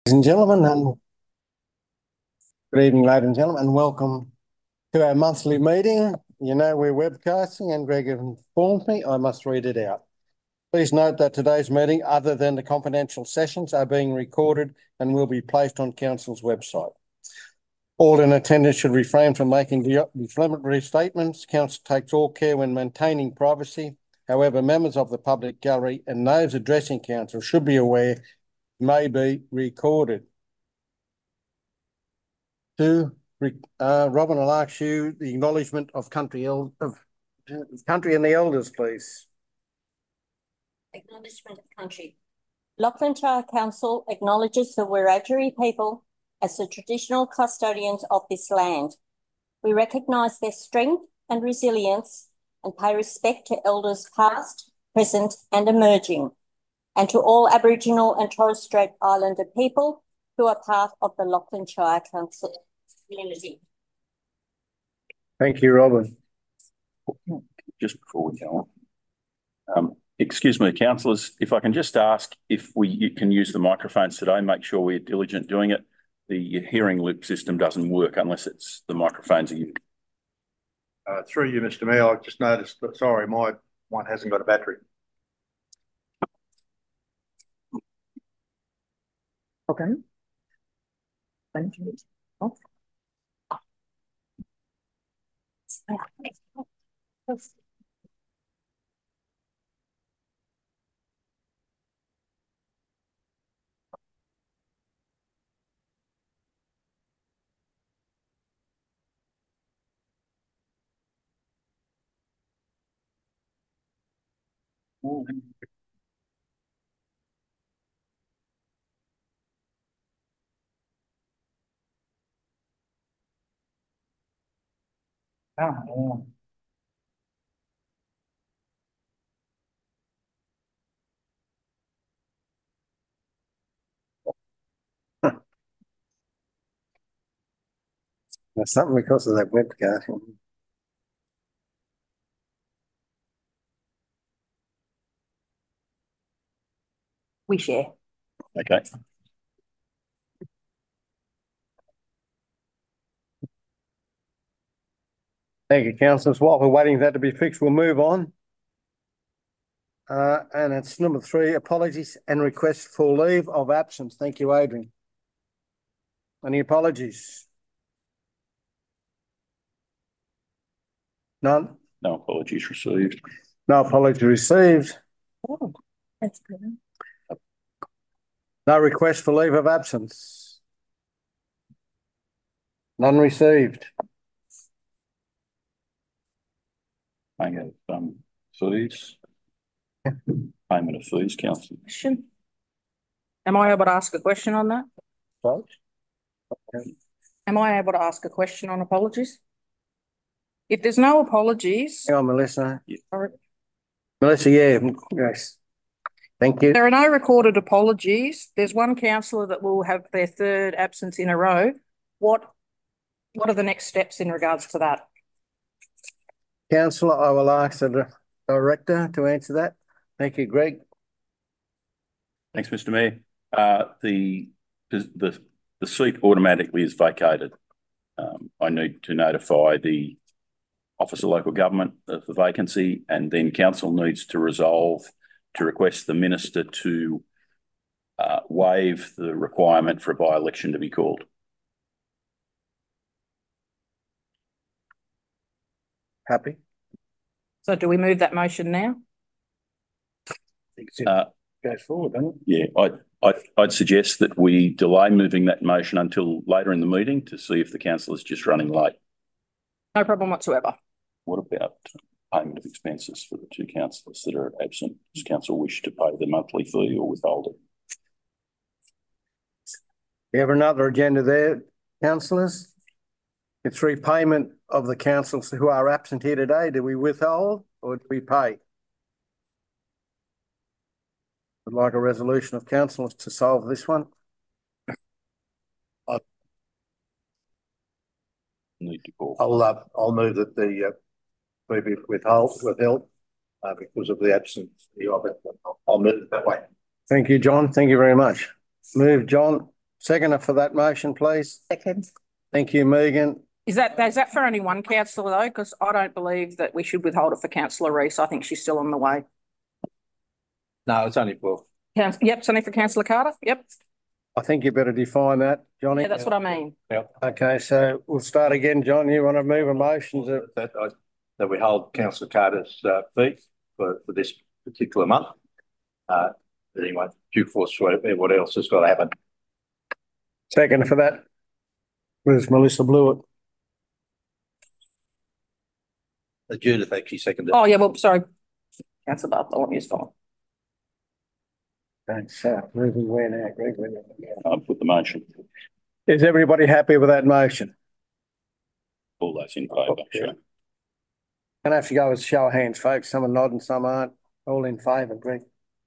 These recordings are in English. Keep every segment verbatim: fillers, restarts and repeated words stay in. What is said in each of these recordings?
Ladies and gentlemen, and good evening, ladies and gentlemen, and welcome to our monthly meeting. You know we're webcasting, and Greg informed me I must read it out. Please note that today's meeting, other than the confidential sessions, are being recorded and will be placed on Council's website. All in attendance should refrain from making defamatory statements. Council takes all care when maintaining privacy. However, members of the public gallery and those addressing Council should be aware it may be recorded. To uh, Robin, I'll ask you the acknowledgement of country el of country and the elders, please. Acknowledgement of country. Lachlan Shire Council acknowledges the Wiradjuri people as the traditional custodians of this land. We recognise their strength and resilience and pay respect to elders past, present and emerging, and to all Aboriginal and Torres Strait Islander people who are part of the Lachlan Shire Council community. Thank you, Robin. Just before we go on, um, excuse me, councillors, if I can just ask if we can use the microphones today, make sure we're diligent doing it. The hearing loop system doesn't work unless it's the microphones are used. Uh, through you, Mister Mayor, I've just noticed that, sorry, my one hasn't got a battery. Okay. Thank you. Oh. Oh. Oh. That's something because of that webcast. We share. Okay. Thank you, councillors. While we're waiting for that to be fixed, we'll move on. Uh, and it's number three, apologies and requests for leave of absence. Thank you, Adrian. Any apologies? None? No apologies received. No apologies received. Oh, that's good. No request for leave of absence. None received. Payment of um, fees. Payment of fees, councillor. Question. Am I able to ask a question on that? Sorry? Am I able to ask a question on apologies? If there's no apologies. Hang on, Melissa. Yeah. Melissa, yeah, yes. Thank you. There are no recorded apologies. There's one councillor that will have their third absence in a row. What, what are the next steps in regards to that? Councillor, I will ask the director to answer that. Thank you, Greg. Thanks, Mister Mayor. Uh, the, the, the seat automatically is vacated. Um, I need to notify the Office of Local Government of the vacancy, and then council needs to resolve to request the minister to uh, waive the requirement for a by-election to be called. Happy? So do we move that motion now? I think it Uh, goes forward, doesn't it? yeah, I, I, I'd suggest that we delay moving that motion until later in the meeting to see if the council is just running late. No problem whatsoever. What about payment of expenses for the two councillors that are absent? Does council wish to pay the monthly fee or withhold it? We have another agenda there, councillors. It's repayment of the councillors who are absent here today. Do we withhold or do we pay? I'd like a resolution of councillors to solve this one. I Need to call. I'll uh, I'll move that the uh, maybe withhold withheld uh, because of the absence of it. I'll move it that way. Thank you, John. Thank you very much. Move, John. Seconder for that motion, please. Second. Thank you, Megan. Is that, is that for only one councillor though? Because I don't believe that we should withhold it for councillor Reese. I think she's still on the way. No, it's only for. Council, yep, it's only for councillor Carter. Yep. I think you better define that, Johnny. Yeah, that's what I mean. Okay, so we'll start again. John, you want to move a motion to? That, I, that we hold councillor Carter's uh, fee for, for this particular month. Uh, but anyway, due force for what else has got to happen. Second for that. Where's Melissa Blewett? Uh, Judith actually seconded. Oh, yeah, well, sorry. Councillor Bartholomew is fine. Thanks, uh, moving where now, Greg? I'll put the motion. Is everybody happy with that motion? All those in favour, sure. Gonna have to go with show of hands, folks. Some are nodding, some aren't. All in favour, Greg?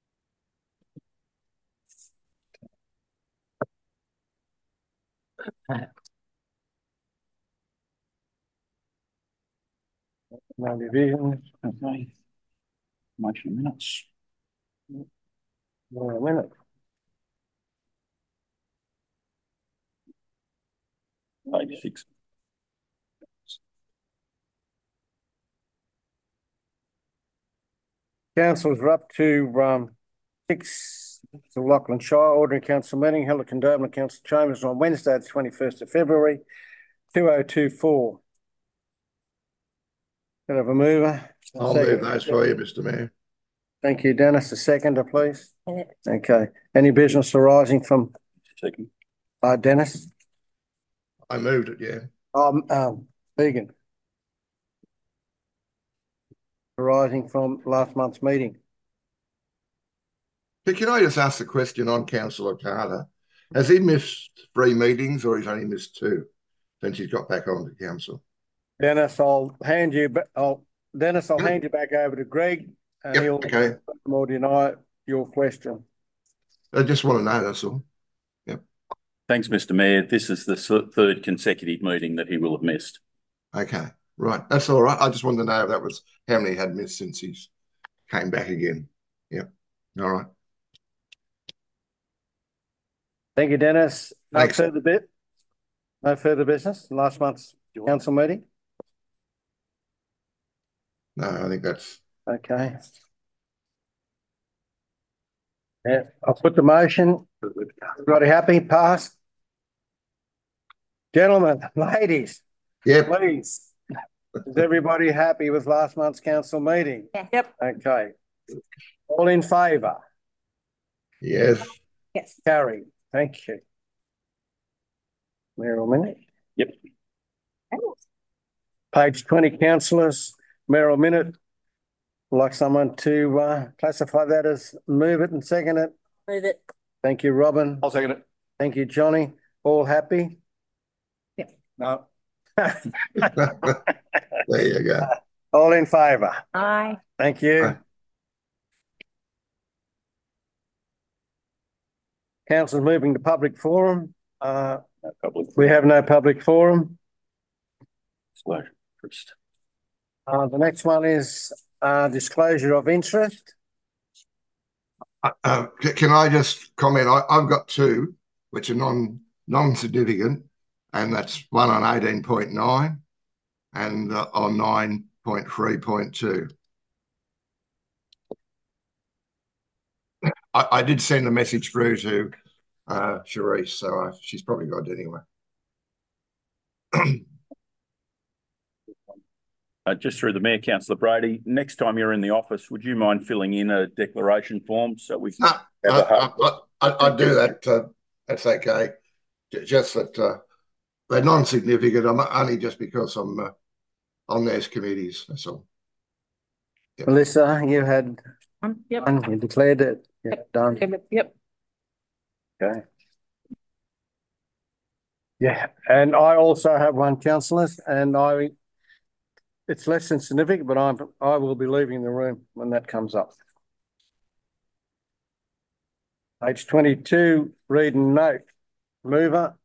No division. Okay. Motion minutes. Well, a minute. Page six. Councillors are up to um six, the Lachlan Shire Ordinary Council meeting held at Condobolin Council Chambers on Wednesday, the twenty-first of February, two oh two four. Could I have a mover? I'll Second. move those for you, Mister Mayor. Thank you, Dennis. A seconder, please. Yeah. Okay. Any business arising from Second. uh Dennis? I moved it, yeah. Um, um, Egan. Arising from last month's meeting. But can I just ask the question on Councillor Carter? Has he missed three meetings or he's only missed two since he's got back on the council? Dennis, I'll hand you, ba- I'll, Dennis, I'll Yep. hand you back over to Greg. And Yep, he'll okay. more deny your question. I just want to know, that's all. Thanks, Mister Mayor. This is the th- third consecutive meeting that he will have missed. Okay, right. That's all right. I just wanted to know if that was how many he had missed since he's came back again. Yep. All right. Thank you, Dennis. No Thanks. further bit. No further business. Last month's council meeting. No, I think that's Okay. Yeah, I'll put the motion. Everybody happy? Passed. Gentlemen, ladies, yep. please. Is everybody happy with last month's council meeting? Yep. Okay. All in favour? Yes. Yes. Carry. Thank you. Mayoral minute. Yep. Page twenty, councillors, mayoral minute. I'd like someone to uh, classify that as move it and second it. Move it. Thank you, Robin. I'll second it. Thank you, Johnny. All happy? Yep. No. There you go. All in favour? Aye. Thank you. Aye. Council's moving to public forum. Uh, No public. we have no public forum. Disclosure first. Uh, the next one is uh, disclosure of interest. Uh, uh, c- can I just comment? I, I've got two, which are non non-significant, and that's one on eighteen point nine and uh, on nine point three point two. I, I did send a message through to uh, Charisse, so I, she's probably got it anyway. Uh, just through the Mayor, Councillor Brady, next time you're in the office, would you mind filling in a declaration form so we can No, have a I, hug? I, I, I do that. Uh, that's okay. J- Just that uh, they're non-significant. I'm only just because I'm uh, on those committees. That's all. Yep. Melissa, you had Um, Yep. one, you declared it. Yeah, done. Yep. Yep. Okay. Yeah, and I also have one, councillors, and I, it's less than significant, but I'm, I will be leaving the room when that comes up. Page twenty-two, read and note. Mover.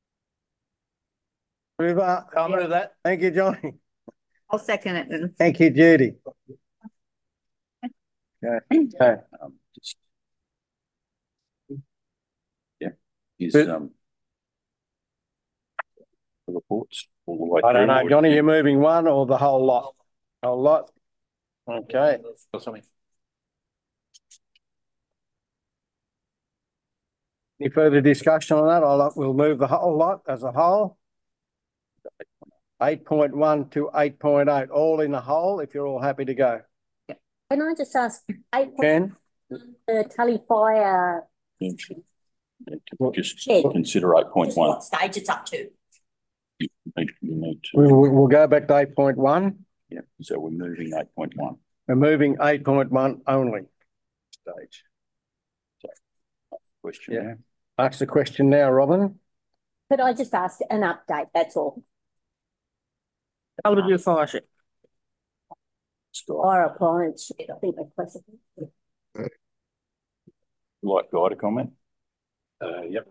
Mover. I'll move that. Thank you, Johnny. I'll second it then. Thank you, Judy. Okay, okay. Um, just- Yeah, is But- um, the reports all the way I don't through, know, or- Johnny, you're moving one or the whole lot? Whole lot? Okay. Or something. Any further discussion on that? I'll, we'll move the whole lot as a whole. Eight point one to eight point eight, all in the whole, if you're all happy to go. Can I just ask, eight, Ken? the Tully Fire, Just Shed. consider eight point just one. what stage it's up to? You need, you need to, We'll, we'll go back to eight point one. yeah, so we're moving eight point one. We're moving eight point one only. Stage. Question Yeah. now. Ask the question now, Robin. Could I just ask an update, that's all? Belvedere Fire Shed. Stop. Fire appliance shed, I think they classify it. Like Guy to comment? Uh, yep.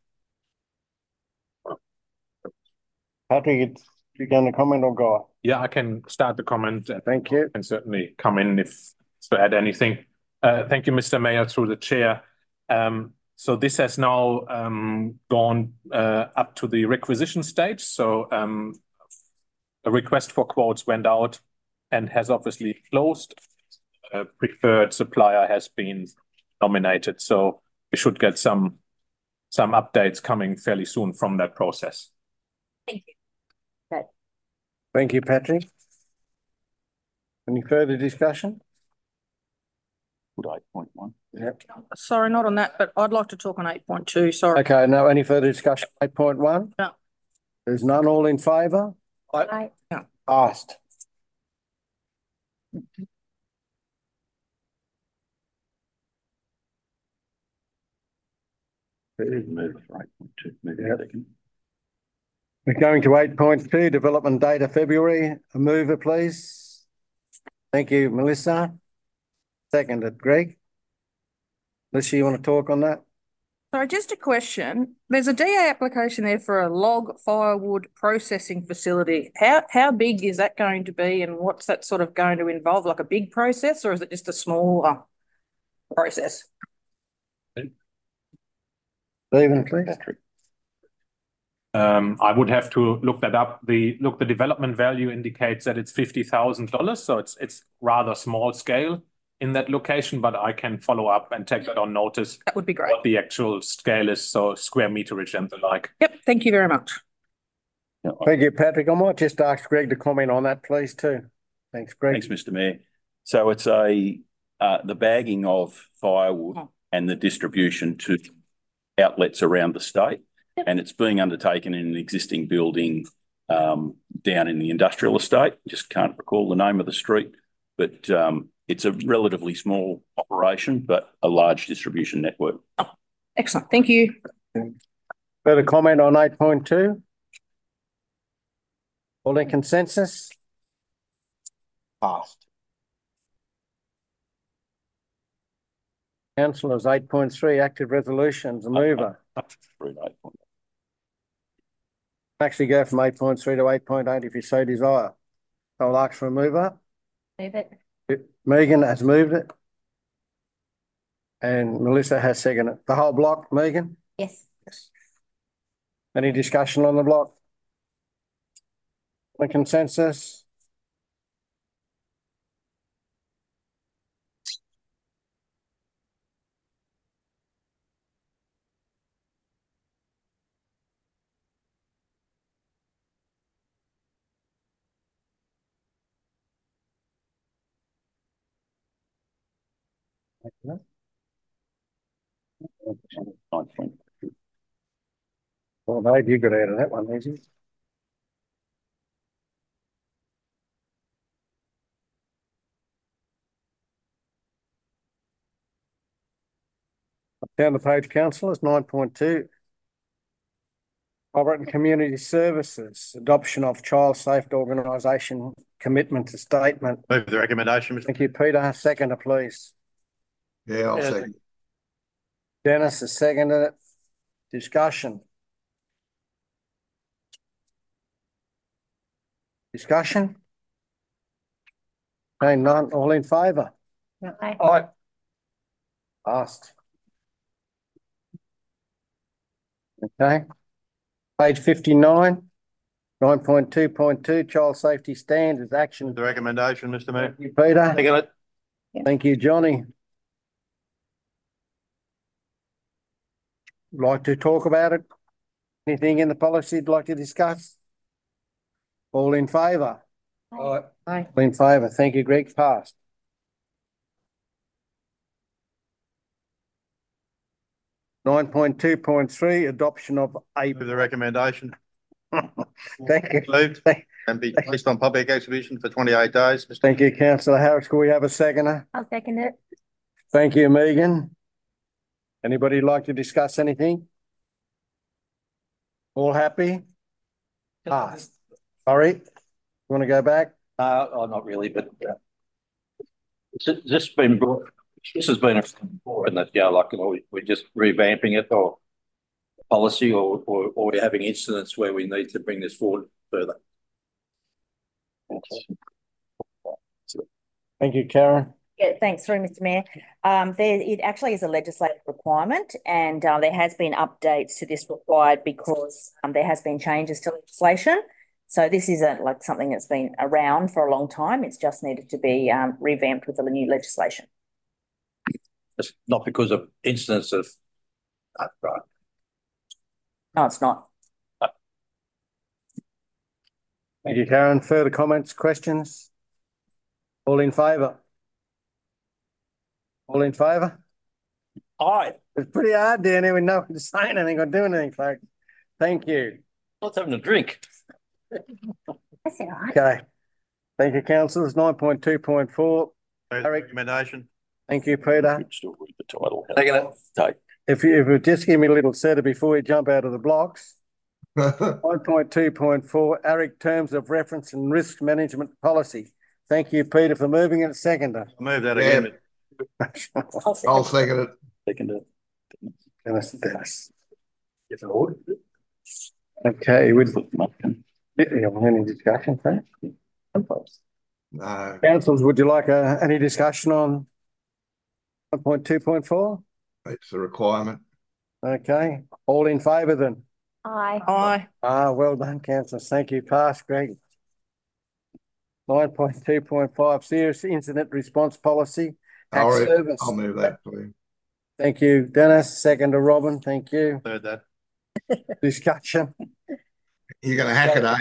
Patrick, it's, you're going to comment or go? Yeah, I can start the comment and Thank you. can certainly come in if to add anything. Uh, thank you, Mister Mayor, through the chair. Um, so this has now um, gone uh, up to the requisition stage. So um, a request for quotes went out and has obviously closed. A preferred supplier has been nominated. So we should get some some updates coming fairly soon from that process. Thank you. Okay. Thank you, Patrick. Any further discussion? Good eight point one. Yep. Sorry, not on that, but I'd like to talk on eight point two, sorry. Okay, no, any further discussion? eight point one? No. There's none, all in favour? Right. Passed. Move for eight point two. Move Yep. a second. We're going to eight point two, development data February. A mover, please. Thank you, Melissa. Seconded, Greg. Melissa, you want to talk on that? Sorry, just a question. There's a D A application there for a log firewood processing facility. How how big is that going to be, and what's that sort of going to involve? Like a big process, or is it just a smaller process? Stephen, please. Patrick. Um, I would have to look that up. The look, the development value indicates that it's fifty thousand dollars, so it's it's rather small scale in that location. But I can follow up and take that on notice. That would be great. What the actual scale is, so square meterage and the like. Yep, thank you very much. Yeah, Thank you, Patrick. I might just ask Greg to comment on that, please, too. Thanks, Greg. Thanks, Mister Mayor. So it's a uh, the bagging of firewood Oh. and the distribution to outlets around the state, and it's being undertaken in an existing building um, down in the industrial estate. Just can't recall the name of the street, but um, it's a relatively small operation, but a large distribution network. Excellent, thank you. Further comment on eight point two? All in consensus? Passed. Councillors, eight point three, active resolutions, a mover. Through to eight point. Actually go from eight point three to eight point eight if you so desire. I'll ask for a mover. Move it. Megan has moved it. And Melissa has seconded it. The whole block, Megan? Yes. Any discussion on the block? The consensus? Nine point. Well, Dave, you got out of that one, easy. Down the page, councillors, nine point two. Corporate and Community Services, adoption of child safety organisation commitment to statement. Move the recommendation, Mister Thank you, Peter. Seconder, please. Yeah, I'll Yeah. second. Dennis has seconded it. Discussion. Discussion? Okay, none, all in favour? Right. Aye. Passed. Okay. Page fifty-nine, Nine point two point two, child safety standards, action. The recommendation, Mister Mayor. Thank you, Peter. Second it. Thank you, Johnny. Like to talk about it? Anything in the policy you'd like to discuss? All in favour? Aye. Aye. All in favour. Thank you, Greg. Passed. Nine point two point three, adoption of a. Move the recommendation. Thank you. Moved and be placed on public exhibition for twenty-eight days. Mister Thank you, councillor Harris. Can we have a seconder? I'll second it. Thank you, Megan. Anybody like to discuss anything? All happy? Passed. Sorry, you want to go back? Uh, oh, not really, but uh, this this been brought, this has been before, and that, yeah, like, you know, we, we're just revamping it or policy, or, or, or we're having incidents where we need to bring this forward further. Thank you, Karen. Yeah, thanks, through Mister Mayor. Um, there, it actually is a legislative requirement, and uh, there has been updates to this required because um, there has been changes to legislation. So this isn't like something that's been around for a long time. It's just needed to be um, revamped with the new legislation. It's not because of incidents of, uh, right. No, it's not. Thank you, Karen. Further comments, questions? All in favour? All in favour? Aye. It's pretty hard down here with no one to say anything or do anything, folks. Thank you. Let's having a drink. That's all right. Okay. Thank you, councillors. Nine point two point four. Move the Eric. recommendation. Thank you, Peter. Still read the title. Second it. Take. If you, if you just give me a little setter before we jump out of the blocks. Nine point two point four, ARIC terms of reference and risk management policy. Thank you, Peter, for moving it. Seconder. I'll move that Yeah. again. I'll second it. Second it. Dennis, Dennis. It's an order. Okay, with any discussion, Frank? No. Councillors, would you like uh, any discussion on one point two point four? It's a requirement. Okay, all in favour then? Aye. Aye. Ah, well done, councillors. Thank you. Pass, Greg. Nine point two point five, serious incident response policy. I'll, Tax re- service. I'll move that, please. Thank you, Dennis. Second to Robin. Thank you. Third that. Discussion. You're going to hack it, are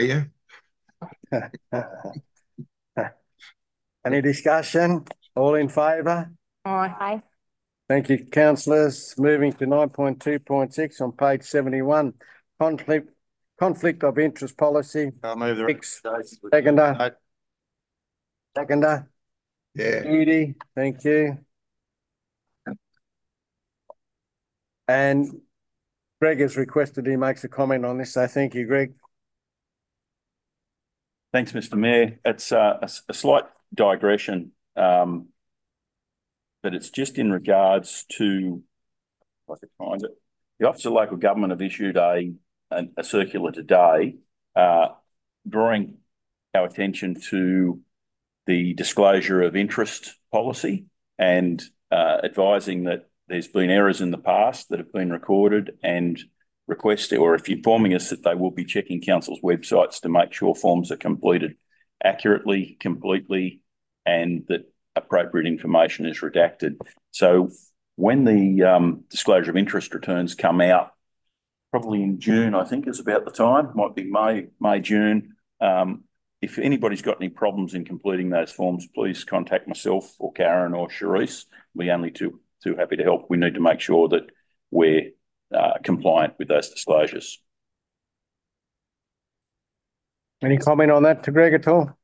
you? Any discussion? All in favour? Aye. Aye. Thank you, councillors. Moving to nine point two point six on page seventy-one. Conflict conflict of interest policy. I'll move the Six. recommendation. Seconder. No. Seconder. Yeah. Judy, thank you. And Greg has requested he makes a comment on this, so thank you, Greg. Thanks, Mister Mayor. It's uh, a, a slight digression, um, but it's just in regards to, if I could find it, the Office of Local Government have issued a, a, a circular today uh, drawing our attention to the disclosure of interest policy and uh, advising that there's been errors in the past that have been recorded and request, or if informing us that they will be checking council's websites to make sure forms are completed accurately, completely, and that appropriate information is redacted. So when the um, disclosure of interest returns come out, probably in June, I think is about the time, might be May, May, June. Um, if anybody's got any problems in completing those forms, please contact myself or Karen or Charisse. We're only too, too happy to help. We need to make sure that we're uh, compliant with those disclosures. Any comment on that to Greg at all?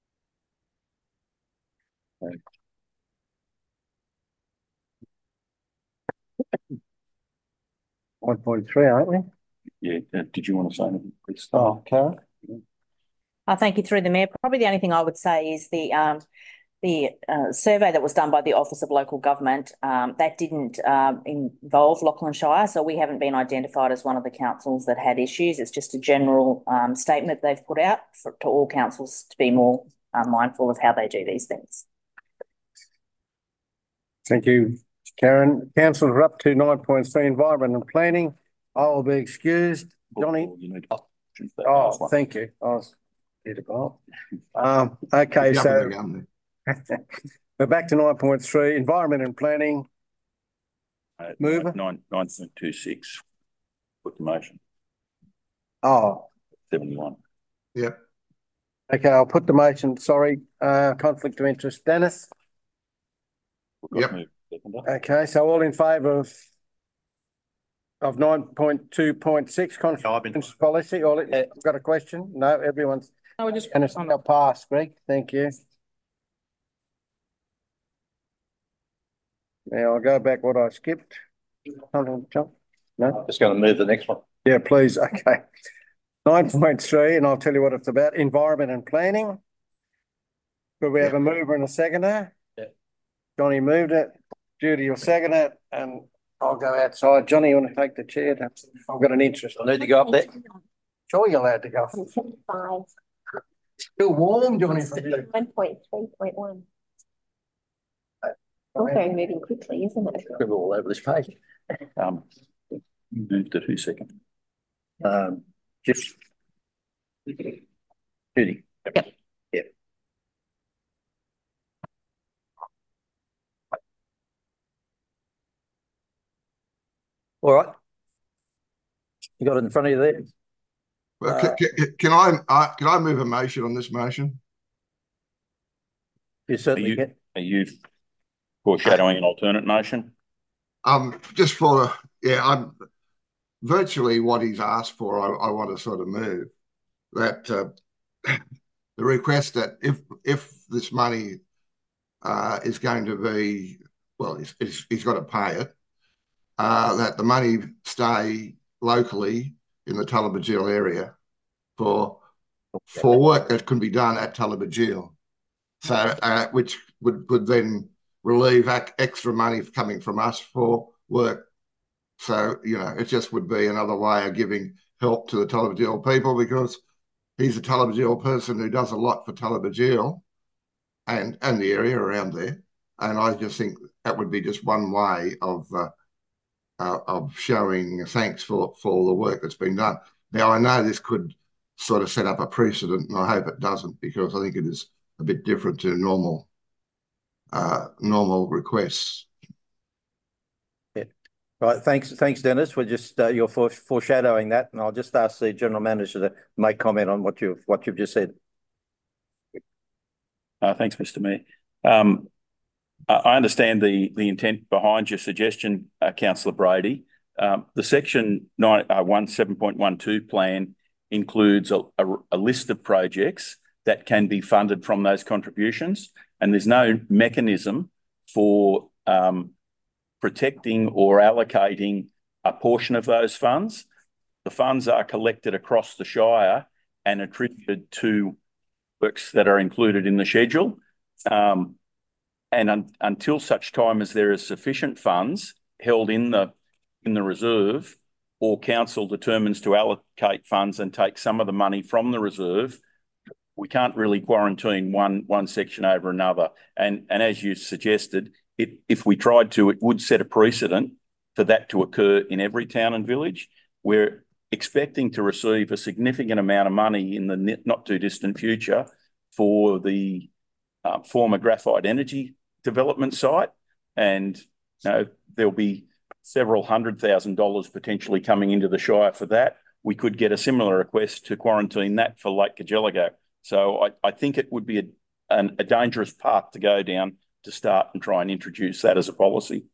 One point three, aren't we? Yeah. Uh, did you want to say anything, please? Oh, Karen. I thank you through the mayor. Probably the only thing I would say is the um, the uh, survey that was done by the Office of Local Government, um, that didn't um, involve Lachlan Shire, so we haven't been identified as one of the councils that had issues. It's just a general um, statement they've put out for, to all councils to be more uh, mindful of how they do these things. Thank you, Karen. Councillors are up to nine point three, environment and planning. I will be excused. Johnny. You need, Oh, thank you. I was beautiful. Um, okay, so we're back to nine point three, environment and planning. Uh, Mover. Nine, nine point two six. Put the motion. Oh, seventy-one. Yep. okay, I'll put the motion. Sorry, uh, conflict of interest. Dennis? Yep. Okay, so all in favour of of nine point two point six conflict of interest policy? All, I've got a question? No, everyone's. No, we just. And it's not passed, Greg. Thank you. Now I'll go back what I skipped. No? Just going to move the next one. Yeah, please. Okay. nine point three, and I'll tell you what it's about. Environment and planning. Could we have Yeah. a mover and a seconder? Yeah. Johnny moved it. Judy will second it, and I'll go outside. Johnny, you want to take the chair? I've got an interest. I need to go up there. Sure, you're allowed to go. Five. Still warm, Johnny, from you. One point three point one. Okay, moving quickly, isn't it? We're all over this page. Um, move to two second. Um, just. Judy. Yep. Yep. All right. You got it in front of you there? Well, Uh, can, can, can I, uh, can I move a motion on this motion? You Are certainly you, can. are you foreshadowing an alternate motion? Um, just for, yeah, I'm virtually what he's asked for, I, I want to sort of move. That uh, the request that if if this money uh, is going to be, well, he's, he's, he's got to pay it, uh, that the money stay locally in the Tullabajil area for for work that can be done at Tullabajil. So, uh, which would, would then relieve ac extra money coming from us for work. So, you know, it just would be another way of giving help to the Tullabajil people, because he's a Tullabajil person who does a lot for Tullabajil and, and the area around there. And I just think that would be just one way of uh, uh, of showing thanks for, for the work that's been done. Now, I know this could sort of set up a precedent, and I hope it doesn't, because I think it is a bit different to normal uh, normal requests. Yeah. Right. Thanks, thanks, Dennis. We're just uh, you're for, foreshadowing that, and I'll just ask the general manager to make comment on what you've what you've just said. Uh, thanks, Mister Mayor. Um, I understand the the intent behind your suggestion, uh, Councillor Brady. Um, the section nine uh, one seven point one two plan includes a, a, a list of projects that can be funded from those contributions, and there's no mechanism for um, protecting or allocating a portion of those funds. The funds are collected across the Shire and attributed to works that are included in the schedule. Um, and un until such time as there is sufficient funds held in the in the reserve, or council determines to allocate funds and take some of the money from the reserve, we can't really quarantine one one section over another. And and as you suggested, it, if we tried to, it would set a precedent for that to occur in every town and village. We're expecting to receive a significant amount of money in the not too distant future for the uh, former graphite energy development site, and you know, there'll be several hundred thousand dollars potentially coming into the Shire for that. We could get a similar request to quarantine that for Lake Cargelligo. So I, I think it would be a, an, a dangerous path to go down to start and try and introduce that as a policy.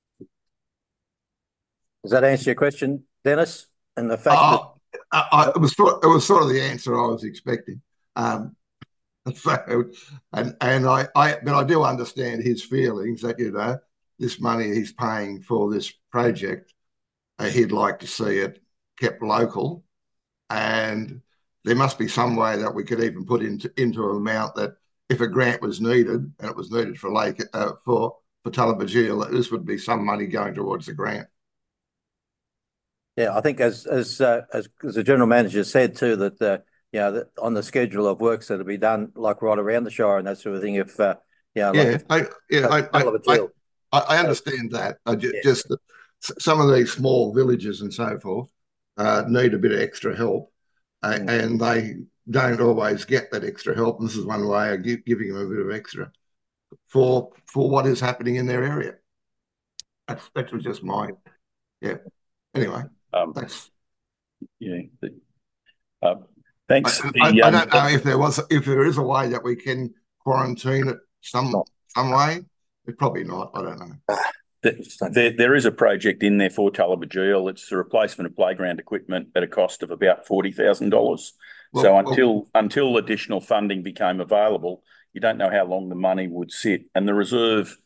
Does that answer your question, Dennis? And the fact oh, that I, I, it was sort, it was sort of the answer I was expecting. Um, so, and and I, I, but I do understand his feelings that, you know, this money he's paying for this project, uh, he'd like to see it kept local, and there must be some way that we could even put into into an amount that if a grant was needed, and it was needed for Lake uh, for for Tullabajil, that this would be some money going towards the grant. Yeah, I think as as uh, as, as the general manager said too, that uh, you know, that on the schedule of works that'll be done like right around the Shire and that sort of thing. If uh, you know, yeah, like, I, yeah, I, I, I, I understand that. I ju yeah. just some of these small villages and so forth uh, need a bit of extra help, uh, and they don't always get that extra help. And this is one way of give, giving them a bit of extra for for what is happening in their area. That's, that was just my, yeah. Anyway, Um, thanks. Yeah. The, uh, thanks. I, The, I, I um, don't know if there was, if there is a way that we can quarantine it some some way. It probably not. I don't know. the, there, there is a project in there for Tullabajeel. It's the replacement of playground equipment at a cost of about forty thousand dollars. Well, so well, until until additional funding became available, you don't know how long the money would sit. And the reserve,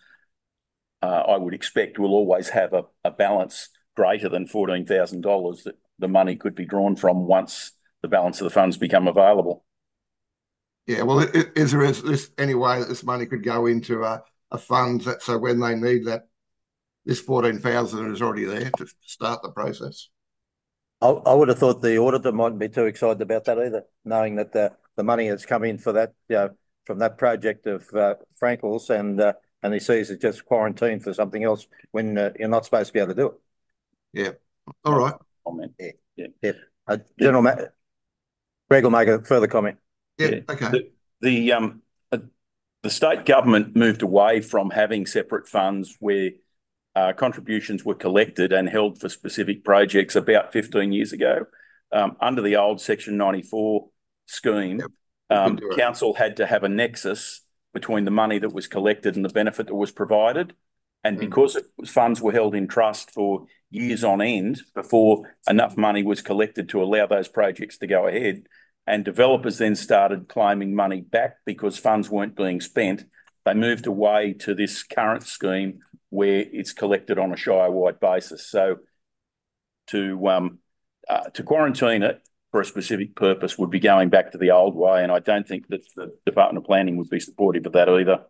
uh, I would expect, will always have a, a balance greater than fourteen thousand dollars that the money could be drawn from once the balance of the funds become available. Yeah, well, is, is there is this any way that this money could go into a, a fund that so when they need that, this fourteen thousand is already there to start the process? I, I would have thought the auditor mightn't be too excited about that either, knowing that the, the money that's come in for that, you know, from that project of uh, Frankel's, and uh, and he sees it just quarantined for something else when uh, you're not supposed to be able to do it. Yeah. All right. Comment. Yeah. Yeah. Yeah. Uh, General Ma Greg will make a further comment. Yeah. Yeah. Okay. The, the um uh, the state government moved away from having separate funds where uh, contributions were collected and held for specific projects about fifteen years ago. Um, under the old Section ninety-four scheme, Yep. um, council had to have a nexus between the money that was collected and the benefit that was provided. And Mm. because it was, funds were held in trust for years on end before enough money was collected to allow those projects to go ahead, and developers then started claiming money back because funds weren't being spent, they moved away to this current scheme where it's collected on a Shire-wide basis. So to um, uh, to quarantine it for a specific purpose would be going back to the old way, and I don't think that the Department of Planning would be supportive of that either.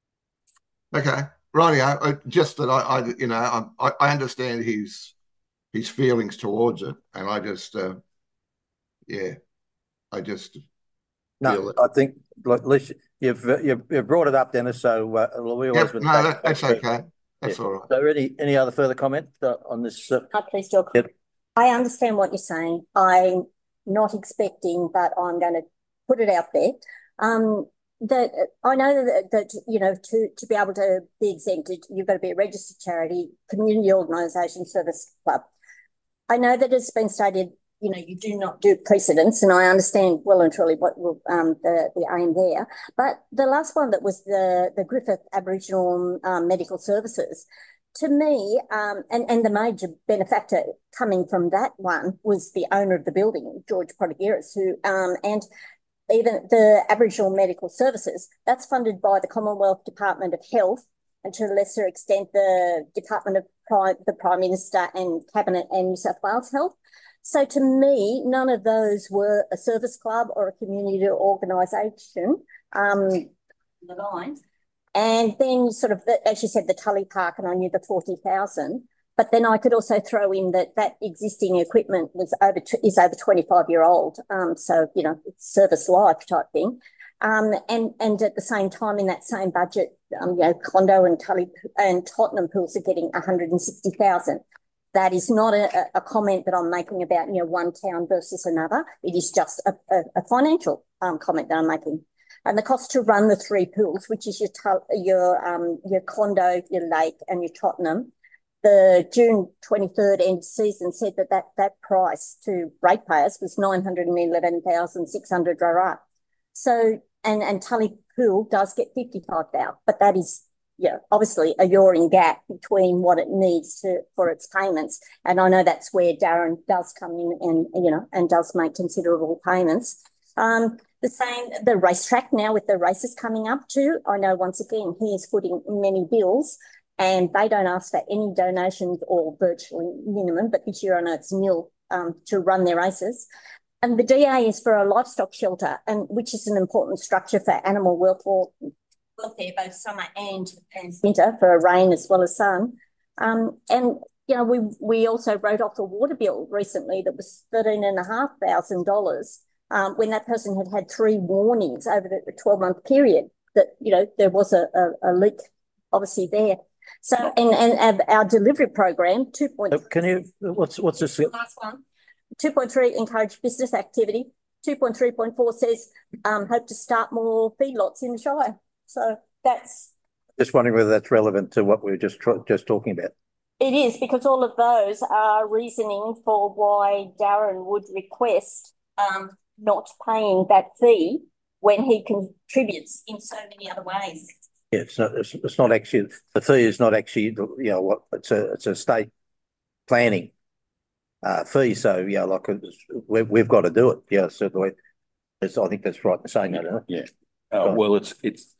Okay. Rightio. Just that I, I you know, I, I understand his his feelings towards it, and I just, uh, yeah, I just No, feel that. I think like, at least you've, you've you've brought it up, Dennis. So uh, we always Yep, no, that, that's okay. That's yeah. all right. So, any any other further comment uh, on this? Uh, Uh, please do. Yep. I understand what you're saying. I'm not expecting, but I'm going to put it out there. Um, that I know that, that you know, to to be able to be exempted, you've got to be a registered charity, community organisation, service club. I know that it's been stated, you know, you do not do precedents, and I understand well and truly what um, the the aim there. But the last one that was the the Griffith Aboriginal um, Medical Services. To me, um, and, and the major benefactor coming from that one was the owner of the building, George Protagiris, who, um, and even the Aboriginal Medical Services, that's funded by the Commonwealth Department of Health, and to a lesser extent, the Department of Prime, the Prime Minister and Cabinet and New South Wales Health. So to me, none of those were a service club or a community organisation. Um, the lines. And then sort of, the, as you said, the Tully Park, and I knew the forty thousand. But then I could also throw in that that existing equipment was over is over twenty-five year old. Um, so, you know, it's service life type thing. Um, and, and at the same time, in that same budget, um, you know, Condo and Tully and Tottenham pools are getting one hundred sixty thousand. That is not a, a comment that I'm making about, you know, one town versus another. It is just a, a, a financial um, comment that I'm making. And the cost to run the three pools, which is your your um your Condo, your Lake, and your Tottenham, the June twenty-third end season said that that, that price to ratepayers was nine hundred eleven thousand six hundred rara. So and and Tully Pool does get fifty-five thousand, but that is, yeah, obviously a yawning gap between what it needs to for its payments. And I know that's where Darren does come in and, you know, and does make considerable payments. Um, the same, the racetrack now with the races coming up too. I know once again he is footing many bills, and they don't ask for any donations or virtually minimum, but this year I know it's nil um, to run their races. And the D A is for a livestock shelter, and which is an important structure for animal welfare, welfare both summer and, and winter, for rain as well as sun. Um, and you know, we we also wrote off a water bill recently that was thirteen and a half thousand dollars. Um, when that person had had three warnings over the twelve month period that, you know, there was a, a, a leak obviously there. So, and, and our delivery program, two point three. Can you, what's, what's this? Last one. two point three, encourage business activity. two point three point four says, um, hope to start more feedlots in the Shire. So that's. Just wondering whether that's relevant to what we were just just talking about. It is, because all of those are reasoning for why Darren would request um, not paying that fee when he contributes in so many other ways. Yeah, it's not. It's, it's not actually the fee is not actually you know what it's a it's a state planning uh, fee. So yeah, like we, we've got to do it. Yeah, certainly. It's, I think that's right in saying that. Isn't it? Yeah. Uh, well, it's it's.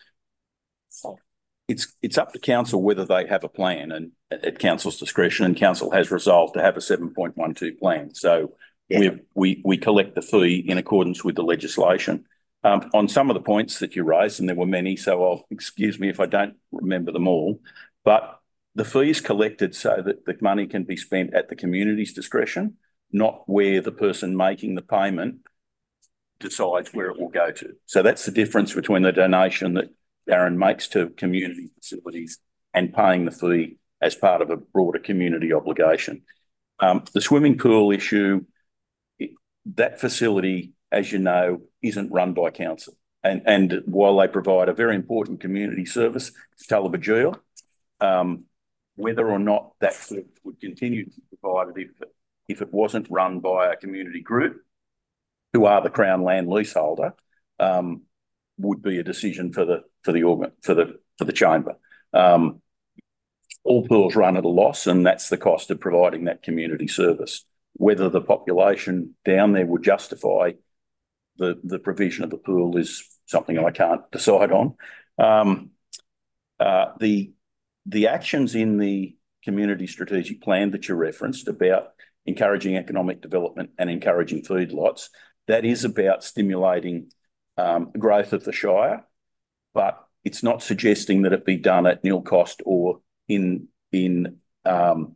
So. It's it's up to council whether they have a plan, and at, at council's discretion, and council has resolved to have a seven point one two plan. So yeah. we we we collect the fee in accordance with the legislation. Um, on some of the points that you raised, and there were many, so I'll excuse me if I don't remember them all, but the fee is collected so that the money can be spent at the community's discretion, not where the person making the payment decides where it will go to. So that's the difference between the donation that Darren makes to community facilities and paying the fee as part of a broader community obligation. Um, the swimming pool issue, it, that facility, as you know, isn't run by council. And, and while they provide a very important community service to Tullaba Jail, um, whether or not that would continue to be provided if, if it wasn't run by a community group, who are the Crown land leaseholder, um, would be a decision for the for the organ for the for the chamber. Um, all pools run at a loss, and that's the cost of providing that community service. Whether the population down there would justify the the provision of the pool is something I can't decide on. Um, uh, the the actions in the community strategic plan that you referenced about encouraging economic development and encouraging feedlots, that is about stimulating Um, growth of the Shire, but it's not suggesting that it be done at nil cost or in in um,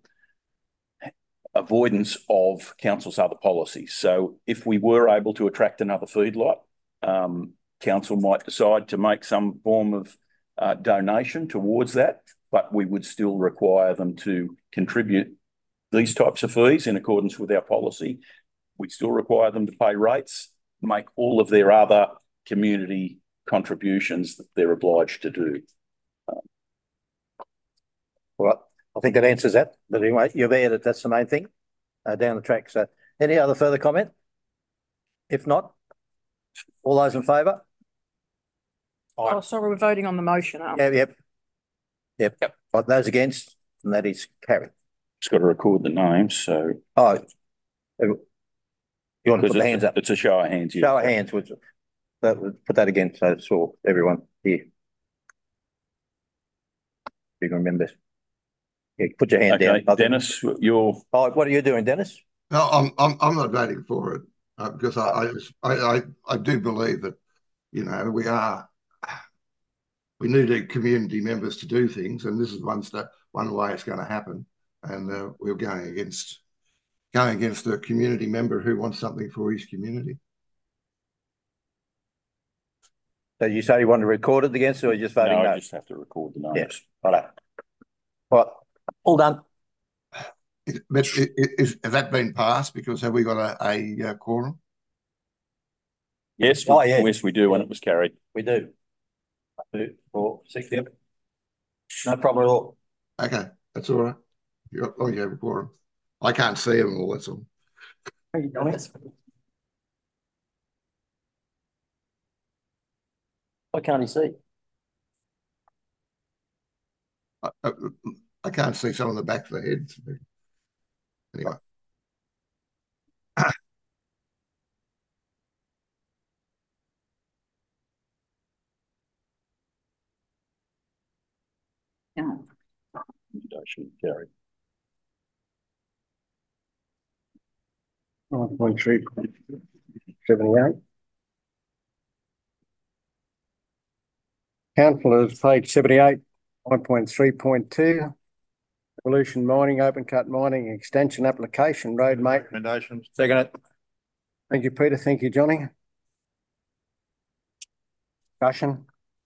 avoidance of council's other policies. So if we were able to attract another feedlot, um, council might decide to make some form of uh, donation towards that, but we would still require them to contribute these types of fees in accordance with our policy. We'd still require them to pay rates, make all of their other community contributions that they're obliged to do. Um, well, I think that answers that. But anyway, you're there that that's the main thing uh, down the track. So any other further comment? If not, all those in favour? Oh, sorry, we're voting on the motion. Aren't we? Yeah, yep. Yep. Yep. Right, those against, and that is carried. Just got to record the names, so... Oh, you want to put the hands up? It's a show of hands. Show of hands. Which, that, put that again so it's all everyone here. You can remember. Yeah, put your hand okay, down. Dennis, you're... Oh, what are you doing, Dennis? No, I'm I'm I'm not voting for it uh, because I I, I I do believe that, you know, we are we need community members to do things, and this is one step, one way it's going to happen, and uh, we're going against going against a community member who wants something for his community. So you say you want to record it against, or are you just voting no? No, no? I just have to record the names. Yeah. Right. Well, all done. But is, has that been passed? Because have we got a, a, a quorum? Yes, oh, yeah. yes, we do, and it was carried. We do. Two, four, six, yep. No problem at all. Okay, that's all right. You got, oh, you have a quorum. I can't see them all, that's all. Thank you, Dominic. Why can't he see? I, I, I can't see some of the back of the heads. Anyway. Yeah. Carried. nine point three seventy-eight. Councillors, page seventy-eight, nine point three point two. Evolution Mining, open cut mining, extension application, road mate. Recommendations. Second it. Thank you, Peter. Thank you, Johnny. Discussion.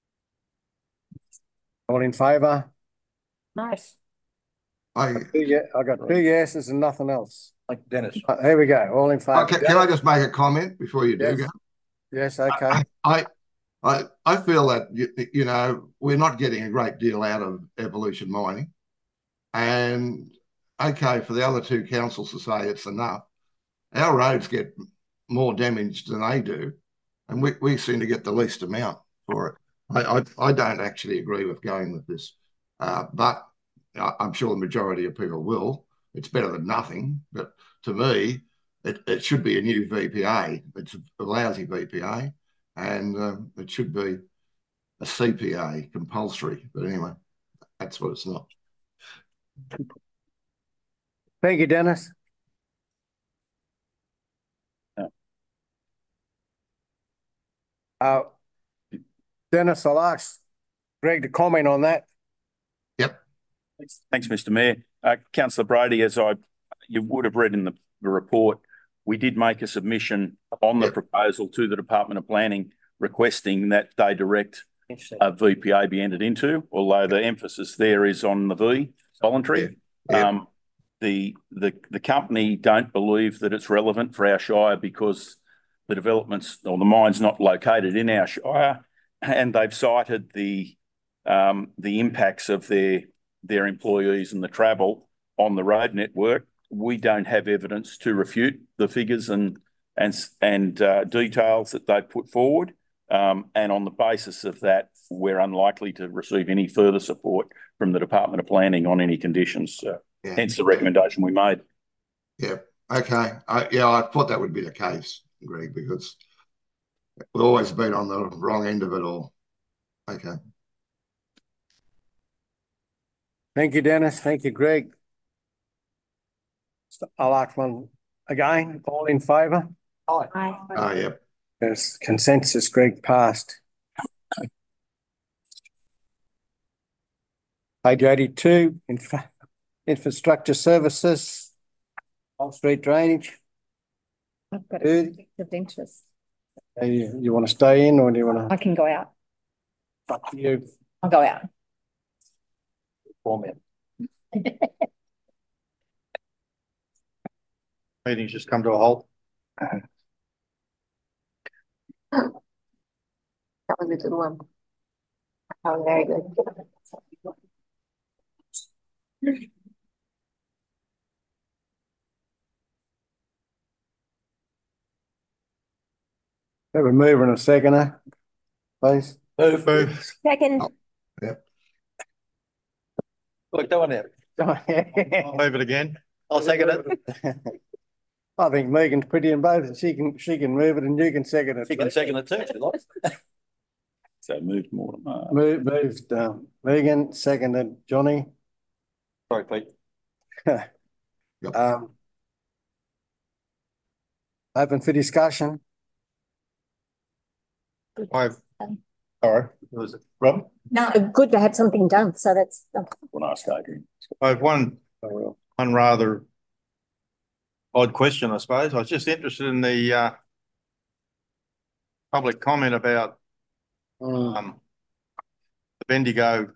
All in favour? Nice. I, Two, yeah, I got two yeses and nothing else. Like Dennis. Uh, Here we go. All in favour. Okay, can I just make a comment before you do Yes. go? Yes, okay. I, I, I feel that, you, you know, we're not getting a great deal out of Evolution Mining. And okay, for the other two councils to say it's enough, our roads get more damaged than they do. And we, we seem to get the least amount for it. I, I, I don't actually agree with going with this, uh, but I'm sure the majority of people will. It's better than nothing, but to me, it, it should be a new V P A. It's a lousy V P A, and um, it should be a C P A, compulsory. But anyway, that's what it's not. Thank you, Dennis. Yeah. Uh, Dennis, I'll ask Greg to comment on that. Yep. Thanks, Thanks, Mister Mayor. Uh, Councillor Brady, as I you would have read in the, the report, we did make a submission on the Yep. proposal to the Department of Planning requesting that they direct a V P A be entered into, although the emphasis there is on the V, voluntary. Yeah. Yep. Um, the, the, the company don't believe that it's relevant for our shire because the developments or the mine's not located in our shire, and they've cited the um, the impacts of their their employees and the travel on the road network. We don't have evidence to refute the figures and and and uh, details that they've put forward, um, and on the basis of that, we're unlikely to receive any further support from the Department of Planning on any conditions. So, Yeah. hence the recommendation we made. Yeah. Okay. I, yeah, I thought that would be the case, Greg, because we've always been on the wrong end of it all. Okay. Thank you, Dennis. Thank you, Greg. I'll ask one again. All in favour? Aye. Oh, yeah. Yes, consensus, Greg, passed. Page eighty-two, infra infrastructure services, Old Street drainage. I've got a Good. conflict of interest. Uh, You, you want to stay in or do you want I to? can go out. Up to you. I'll go out. Format. Meeting's just come to a halt. That was a good one. Oh, very good. Have a mover and a seconder, please. Move, move. Second. Look, that one out. I'll move it again. I'll second it. I think Megan's pretty in both. She can she can move it and you can second it. You can second it too, if you like. So moved Mortimer. Move, moved um, Megan, seconded Johnny. Sorry, Pete. Um, open for discussion. I've, sorry, was it Rob? No, good to have something done. So that's When I ask Adrian. I have one, one rather odd question, I suppose. I was just interested in the uh, public comment about Mm. um, the Bendigo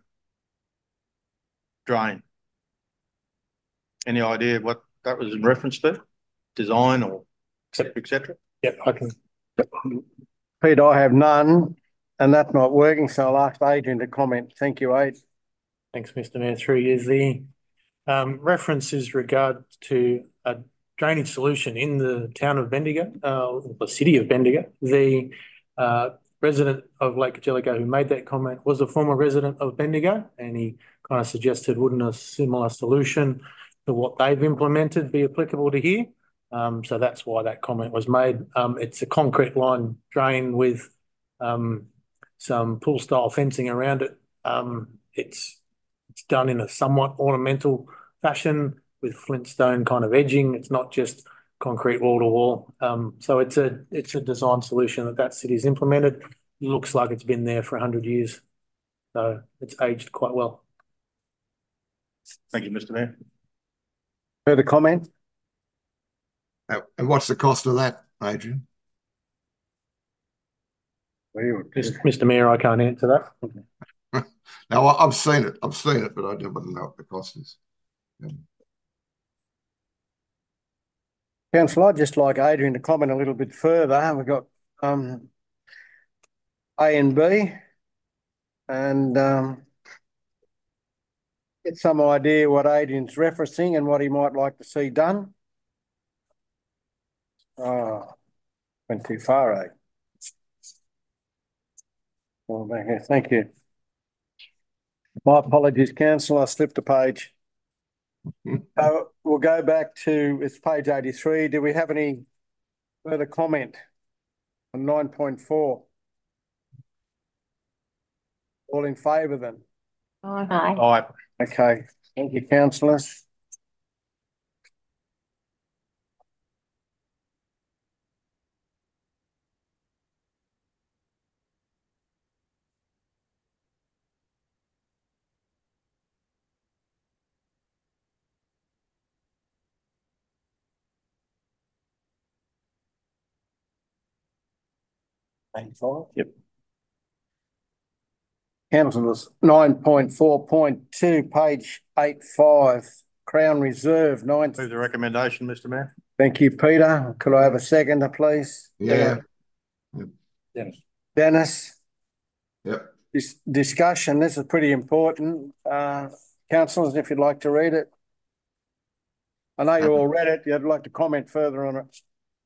drain. Any idea what that was in reference to? Design or et cetera, et cetera? Yep, I can. Pete, I have none, and that's not working, so I'll ask Adrian to comment. Thank you, Aid. Thanks, Mister Mayor. Through you, the um, reference is regard to a drainage solution in the town of Bendigo, uh, the city of Bendigo. The uh, resident of Lake Jellicoe who made that comment was a former resident of Bendigo, and he kind of suggested wouldn't a similar solution to what they've implemented be applicable to here. Um, so that's why that comment was made. Um, it's a concrete line drain with um, some pool style fencing around it. Um, it's it's done in a somewhat ornamental fashion with flintstone kind of edging. It's not just concrete wall to wall. Um, so it's a it's a design solution that that city's implemented. It looks like it's been there for a hundred years, so it's aged quite well. Thank you, Mister Mayor. Further comment? Uh, and what's the cost of that, Adrian? Mister Mayor, I can't answer that. Now, I- I've seen it. I've seen it, but I don't know what the cost is. Um, Councillor, I'd just like Adrian to comment a little bit further. We've got um, A and B, and um, get some idea what Adrian's referencing and what he might like to see done. Oh, went too far, eh? Well, back here. Thank you. My apologies, councillor, I slipped a page. Uh, we'll go back to, it's page eighty-three. Do we have any further comment on nine point four? All in favour then? Aye. Aye. Okay, thank you, councillors. eighty-five? Yep. Councillors, nine point four point two, page eighty-five, Crown Reserve, nine. Move the recommendation, Mister Mayor. Thank you, Peter. Could I have a seconder, please? Yeah. Dennis. Dennis? Yep. This discussion, this is pretty important. Uh, councillors, if you'd like to read it. I know you all read it. You'd like to comment further on it.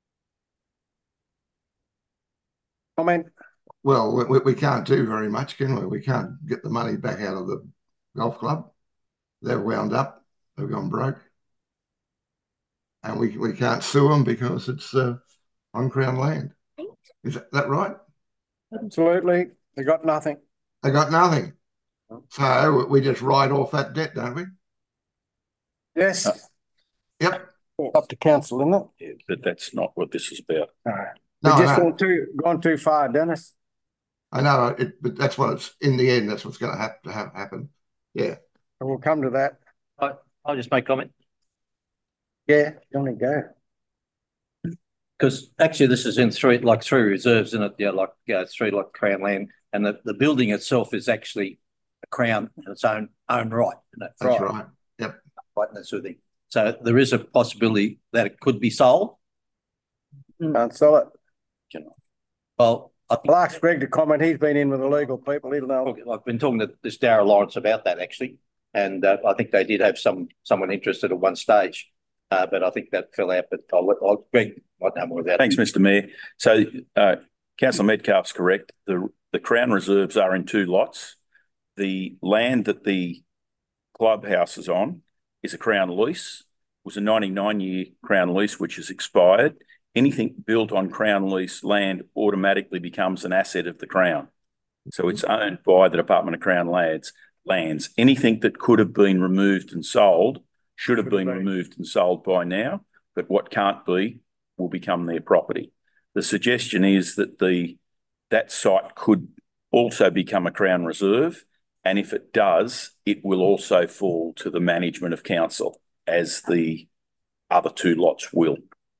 Comment? Well, we, we can't do very much, can we? We can't get the money back out of the golf club. They're wound up. They've gone broke. And we, we can't sue them because it's uh, on Crown land. Is that, that right? Absolutely. They got nothing. They got nothing. So we just write off that debt, don't we? Yes. Uh, Yep. Up to council, isn't it? Yeah, but that's not what this is about. No. No, We've I just know. gone too, gone too far, Dennis. I know, it, but that's what it's, in the end, that's what's going to have to have happen. Yeah. And we'll come to that. I, I'll just make comment. Yeah, you want to go? Because actually this is in three, like three reserves, isn't it? Yeah, like, yeah, three like Crown land. And the, the building itself is actually a Crown in its own, own right. Isn't it? That's right. right. Yep. Right, and that sort of thing. So there is a possibility that it could be sold. Can't sell it. Well, I think I'll ask Greg to comment. He's been in with the legal people. He'll know. I've been talking to this Darrell Lawrence about that actually. And uh, I think they did have some someone interested at one stage. Uh, but I think that fell out. But I'll let I'll, Greg might know more about Thanks, it. Mister Mayor. So, uh, Councillor Metcalfe's correct. The the Crown Reserves are in two lots. The land that the clubhouse is on is a Crown lease. It was a ninety-nine year Crown lease which has expired. Anything built on Crown lease land automatically becomes an asset of the Crown. So it's owned by the Department of Crown Lands. Lands. Anything that could have been removed and sold should have been removed and sold by now, but what can't be will become their property. The suggestion is that the that site could also become a Crown Reserve, and if it does, it will also fall to the management of council, as the other two lots will.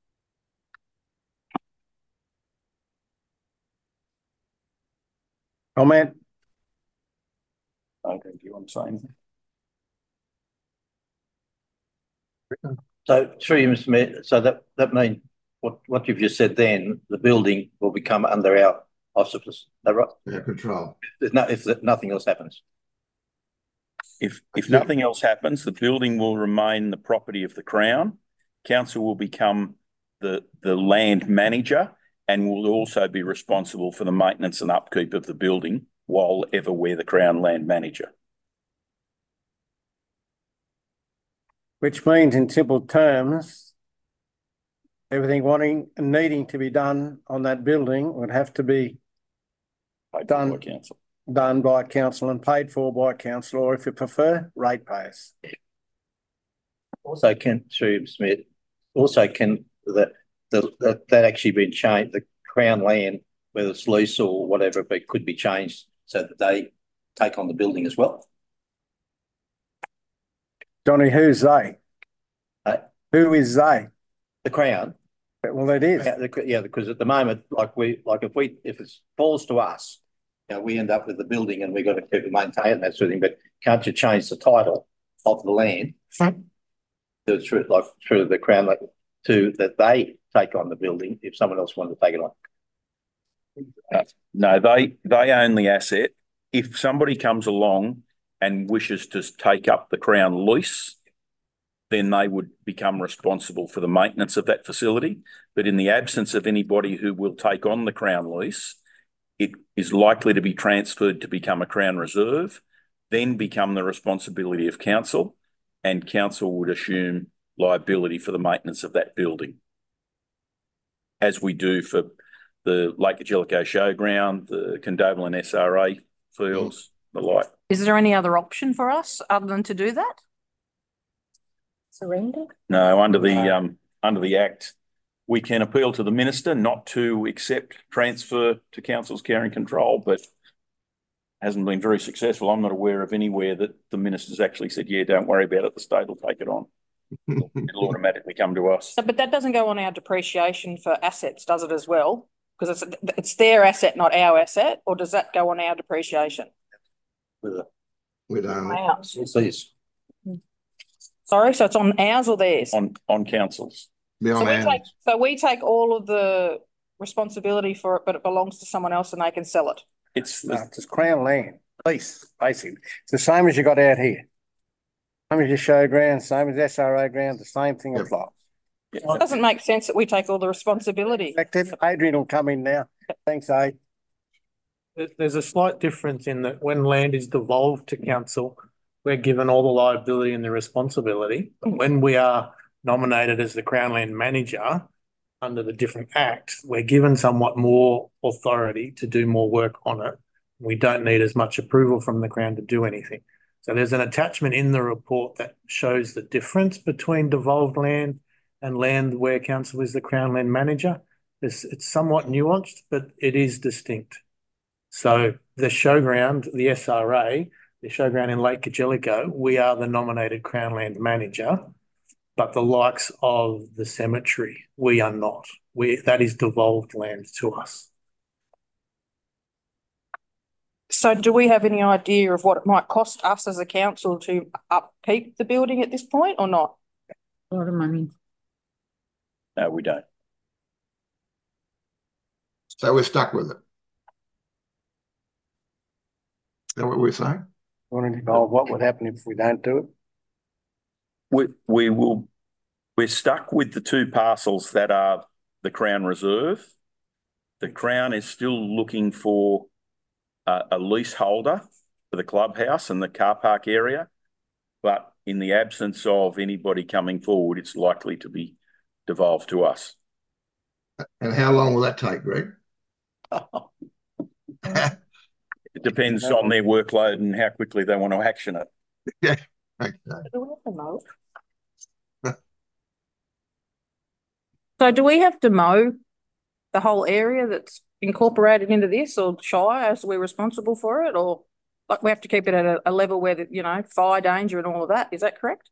Comment? Okay, do you want to say anything? So through you, Mister Mayor, so that, that means what, what you've just said then, the building will become under our auspices. Is that right? Yeah, control. If, no, if nothing else happens. If if nothing else happens, the building will remain the property of the Crown. Council will become the, the land manager and will also be responsible for the maintenance and upkeep of the building while ever we're the Crown land manager. Which means in simple terms, everything wanting and needing to be done on that building would have to be Paid done by council. done by council and paid for by council, or if you prefer, ratepayers. Also can, through Mister Mayor, also can the, the, the that actually been changed, the Crown land, whether it's lease or whatever, but it could be changed so that they take on the building as well. Johnny, who's they? Uh, Who is they? The Crown. Well, it is. Yeah, the, yeah, because at the moment, like we, like if we, if it falls to us, you know, we end up with the building and we've got to keep it maintained and that sort of thing. But can't you change the title of the land through like through the Crown, like to that they take on the building if someone else wanted to take it on? Uh, no, they they own the asset. If somebody comes along and wishes to take up the Crown lease, then they would become responsible for the maintenance of that facility. But in the absence of anybody who will take on the Crown lease, it is likely to be transferred to become a Crown reserve, then become the responsibility of council, and council would assume liability for the maintenance of that building, as we do for the Lake Angelico Showground, the Condobolin S R A fields, the like. Is there any other option for us other than to do that? Surrender? No, under the um under the Act, we can appeal to the minister not to accept transfer to council's care and control, but hasn't been very successful. I'm not aware of anywhere that the minister's actually said, yeah, don't worry about it, the state will take it on. It'll automatically come to us. So, but that doesn't go on our depreciation for assets, does it as well? Because it's it's their asset, not our asset, or does that go on our depreciation? We don't. Ours. It's these. Sorry, so it's on ours or theirs? On on council's. Be So on we ours. take, so we take all of the responsibility for it, but it belongs to someone else and they can sell it. It's No, it's Crown land, lease, basically. It's the same as you got out here. Same as your showground, same as S R O ground, the same thing Yep. applies. It doesn't make sense that we take all the responsibility. Effective. Adrian will come in now. Thanks, Aid. There- There's a slight difference in that when land is devolved to council, we're given all the liability and the responsibility. But when we are nominated as the Crown Land Manager under the different Act, we're given somewhat more authority to do more work on it. We don't need as much approval from the Crown to do anything. So there's an attachment in the report that shows the difference between devolved land and land where council is the Crown Land Manager. It's, it's somewhat nuanced, but it is distinct. So the showground, the S R A, the showground in Lake Angelico, we are the nominated Crown Land Manager, but the likes of the cemetery, we are not. We that is devolved land to us. So do we have any idea of what it might cost us as a council to upkeep the building at this point or not? A lot of money. no, we don't. So we're stuck with it. Is that what we're saying? Want to involve what would happen if we don't do it? We we will we're stuck with the two parcels that are the Crown Reserve. The Crown is still looking for a, a leaseholder for the clubhouse and the car park area, but in the absence of anybody coming forward, it's likely to be devolved to us. And how long will that take, Greg? It depends on their workload and how quickly they want to action it. Yeah. Okay. Do we have to mow? So do we have to mow the whole area that's incorporated into this, or Shire, as we're responsible for it, or like we have to keep it at a, a level where, the, you know, fire danger and all of that? Is that correct?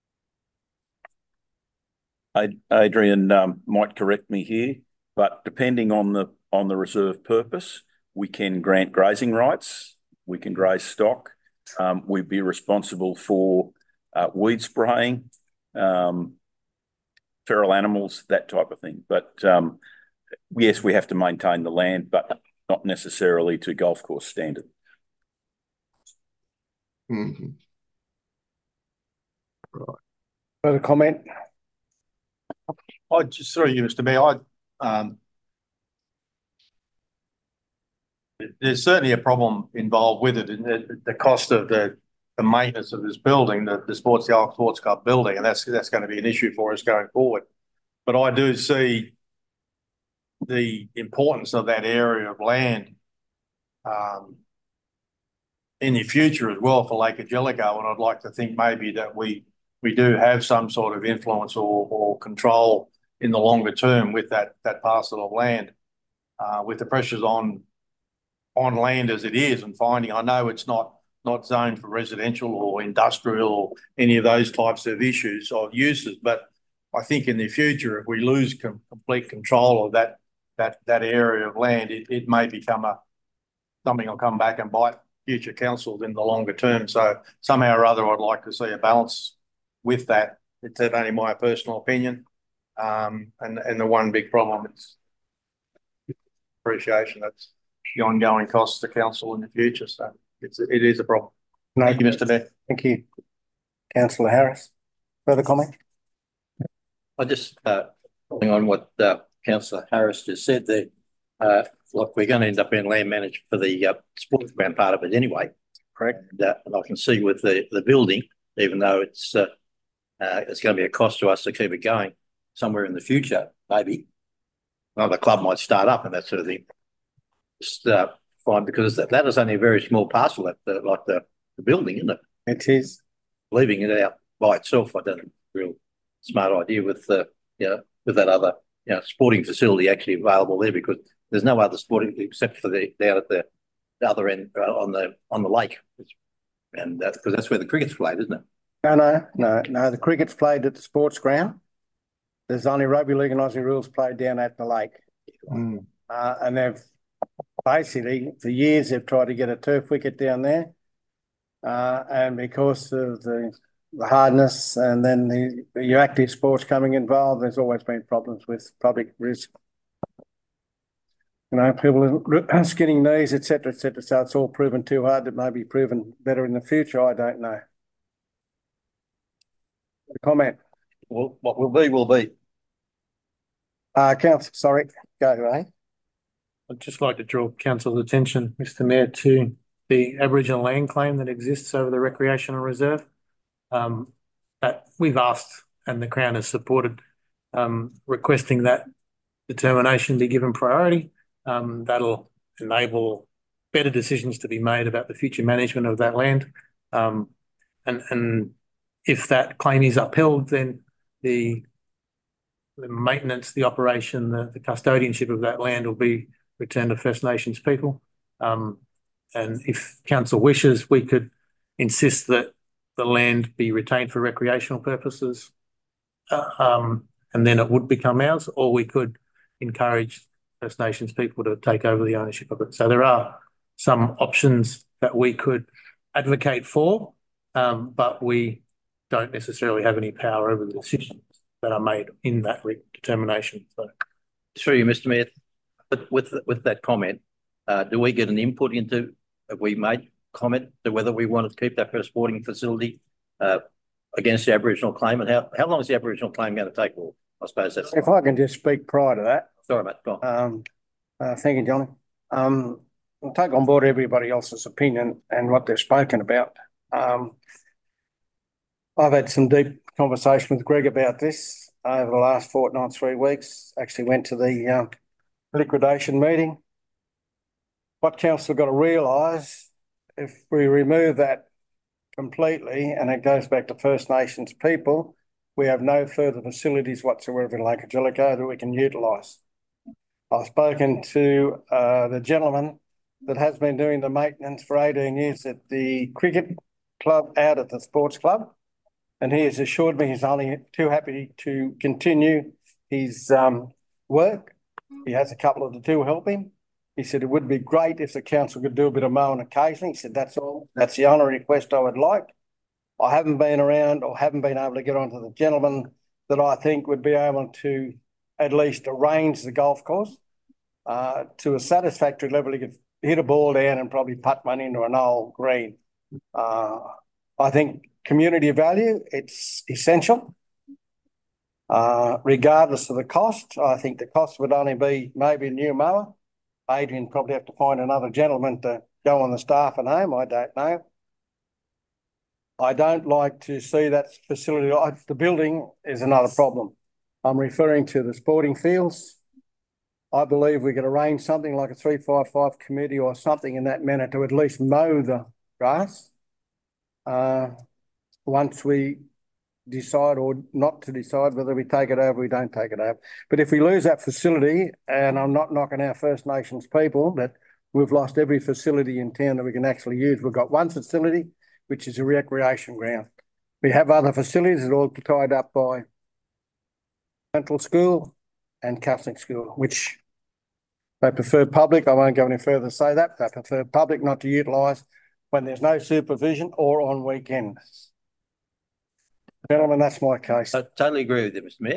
Adrian um, might correct me here, but depending on the on the reserve purpose, we can grant grazing rights, we can graze stock, um, we'd be responsible for uh, weed spraying, um, feral animals, that type of thing. But um, yes, we have to maintain the land, but not necessarily to golf course standard. Mm-hmm. Right. Further comment? I just, sorry, you, Mister Mayor, I, um, there's certainly a problem involved with it, and the, the cost of the, the maintenance of this building, the, the sports, the old sports club building, and that's that's going to be an issue for us going forward. But I do see the importance of that area of land um, in the future as well for Lake Angelico, and I'd like to think maybe that we we do have some sort of influence or, or control in the longer term with that that parcel of land, uh, with the pressures on on land as it is, and finding, I know it's not not zoned for residential or industrial or any of those types of issues or uses, but I think in the future, if we lose com complete control of that that that area of land, it, it may become a something will come back and bite future councils in the longer term. So somehow or other, I'd like to see a balance with that. It's only my personal opinion. Um, and, and the one big problem is appreciation. That's the ongoing costs to council in the future. So it's, it is a problem. No, Thank you, Mister Mayor. Thank you, Councillor Harris. Further comment? I just, uh, following on what, uh, Councillor Harris just said there, uh, look, we're going to end up being land managed for the, uh, sports ground part of it anyway. Correct. And, uh, and I can see with the, the building, even though it's, uh, uh, it's going to be a cost to us to keep it going somewhere in the future, maybe. Another club might start up and that sort of thing. Just, uh, fine, because that, that is only a very small parcel, that, the, like the, the building, isn't it? It is. Leaving it out by itself, I don't think it's a real smart idea with the, you know, with that other, you know, sporting facility actually available there, because there's no other sporting except for the down at the, the other end uh, on the on the lake, and that's because that's where the cricket's played, isn't it? No, no, no, no. The cricket's played at the sports ground. There's only rugby league and Aussie rules played down at the lake, mm. uh, and they've basically for years they've tried to get a turf wicket down there, uh, and because of the the hardness and then the, the active sports coming involved, there's always been problems with public risk. You know, people are skinning knees, et cetera, et cetera. So it's all proven too hard. It may be proven better in the future. I don't know. A comment? Well, what will be, will be. Uh, Council, sorry, go, Ray. I'd just like to draw council's attention, Mister Mayor, to the Aboriginal land claim that exists over the recreational reserve. Um, that we've asked and the Crown has supported, um, requesting that determination be given priority. Um, that'll enable better decisions to be made about the future management of that land. Um, and, and if that claim is upheld, then the, the maintenance, the operation, the, the custodianship of that land will be returned to First Nations people. Um, and if council wishes, we could insist that the land be retained for recreational purposes, uh, um, and then it would become ours, or we could encourage First Nations people to take over the ownership of it. So there are some options that we could advocate for, um, but we don't necessarily have any power over the decisions that are made in that determination. So, through you, Mister Mayor, but with with that comment, uh, do we get an input into? Have we made comment to whether we want to keep that for a sporting facility uh, against the Aboriginal claim, and how how long is the Aboriginal claim going to take? Well, I suppose that's. If I can just speak prior to that. Sorry, mate. Go on. Um, uh, thank you, Johnny. Um, I'll take on board everybody else's opinion and what they've spoken about. Um, I've had some deep conversation with Greg about this over the last fortnight, three weeks. Actually went to the um, liquidation meeting. What council got to realise, if we remove that completely and it goes back to First Nations people, we have no further facilities whatsoever in Lake Angelico that we can utilise. I've spoken to uh, the gentleman that has been doing the maintenance for eighteen years at the cricket club out at the sports club, and he has assured me he's only too happy to continue his um, work. He has a couple of the two help him. He said it would be great if the council could do a bit of mowing occasionally. He said that's all. That's the only request I would like. I haven't been around or haven't been able to get onto the gentleman that I think would be able to at least arrange the golf course uh, to a satisfactory level. He could hit a ball down and probably putt one into an old green. Uh, I think community value, it's essential. Uh, regardless of the cost, I think the cost would only be maybe a new mower. Adrian probably have to find another gentleman to go on the staff at home. I don't know. I don't like to see that facility. The building is another problem. I'm referring to the sporting fields. I believe we could arrange something like a three five five committee or something in that manner to at least mow the grass uh, once we decide or not to decide whether we take it over or we don't take it over. But if we lose that facility, and I'm not knocking our First Nations people, that we've lost every facility in town that we can actually use. We've got one facility, which is a recreation ground. We have other facilities that are all tied up by dental school and counselling school, which they prefer public. I won't go any further to say that. They prefer public not to utilise when there's no supervision or on weekends. Gentlemen, that's my case. I totally agree with you, Mister Mayor.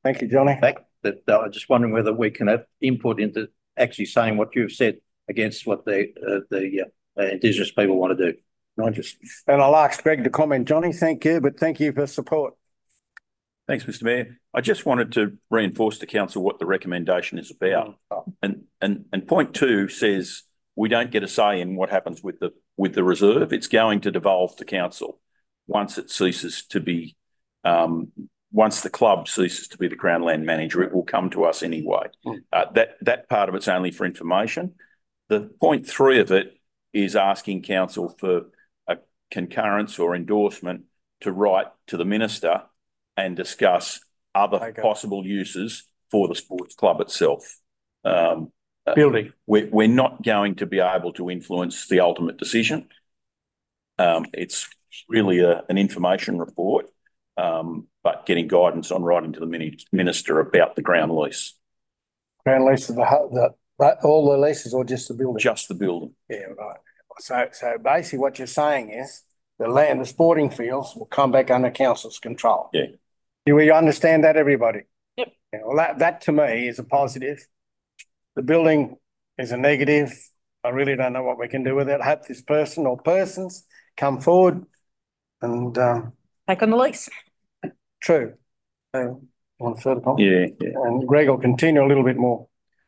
Thank you, Johnny. fact that uh, I'm just wondering whether we can have input into actually saying what you've said against what the uh, the uh, Indigenous people want to do. I just, and I'll ask Greg to comment, Johnny. Thank you, but thank you for support. Thanks, Mister Mayor. I just wanted to reinforce to council what the recommendation is about. And and and point two says we don't get a say in what happens with the with the reserve. It's going to devolve to council once it ceases to be um, once the club ceases to be the Crown Land manager. It will come to us anyway. Uh, that that part of it's only for information. The point three of it is asking council for a concurrence or endorsement to write to the minister and discuss other okay. possible uses for the sports club itself. Um, Building. We're, we're not going to be able to influence the ultimate decision. Um, it's really a, an information report, um, but getting guidance on writing to the mini minister about the ground lease. Ground lease of the, the all the leases or just the building? Just the building. Yeah, right. So, so basically what you're saying is the land, the sporting fields will come back under council's control. Yeah. Do we understand that, everybody? Yep. Yeah, well, that, that to me is a positive. The building is a negative. I really don't know what we can do with it. I hope this person or persons come forward and um, take on the lease. True. So, want further comment? Yeah, yeah. And Greg will continue a little bit more.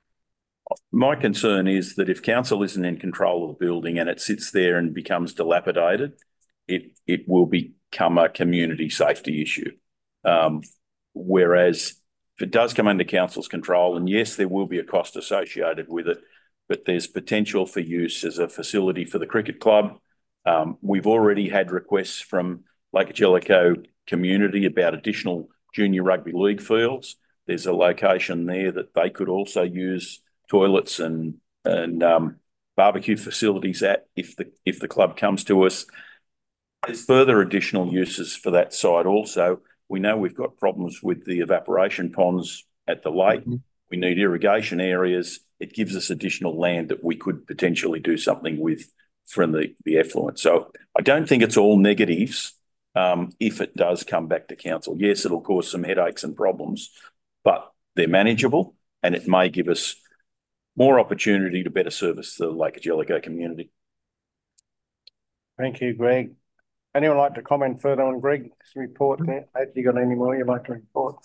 My concern is that if council isn't in control of the building and it sits there and becomes dilapidated, it it will become a community safety issue. Um, whereas if it does come under council's control, and yes, there will be a cost associated with it, but there's potential for use as a facility for the cricket club. Um, we've already had requests from Lake Jellicoe community about additional junior rugby league fields. There's a location there that they could also use toilets and and um, barbecue facilities at if the if the club comes to us. There's further additional uses for that site also. We know we've got problems with the evaporation ponds at the lake. Mm-hmm. We need irrigation areas. It gives us additional land that we could potentially do something with from the, the effluent. So I don't think it's all negatives um, if it does come back to council. Yes, it'll cause some headaches and problems, but they're manageable and it may give us more opportunity to better service the Lake Jellicoe community. Thank you, Greg. Anyone like to comment further on Greg's report there? Have you got any more you'd like to report?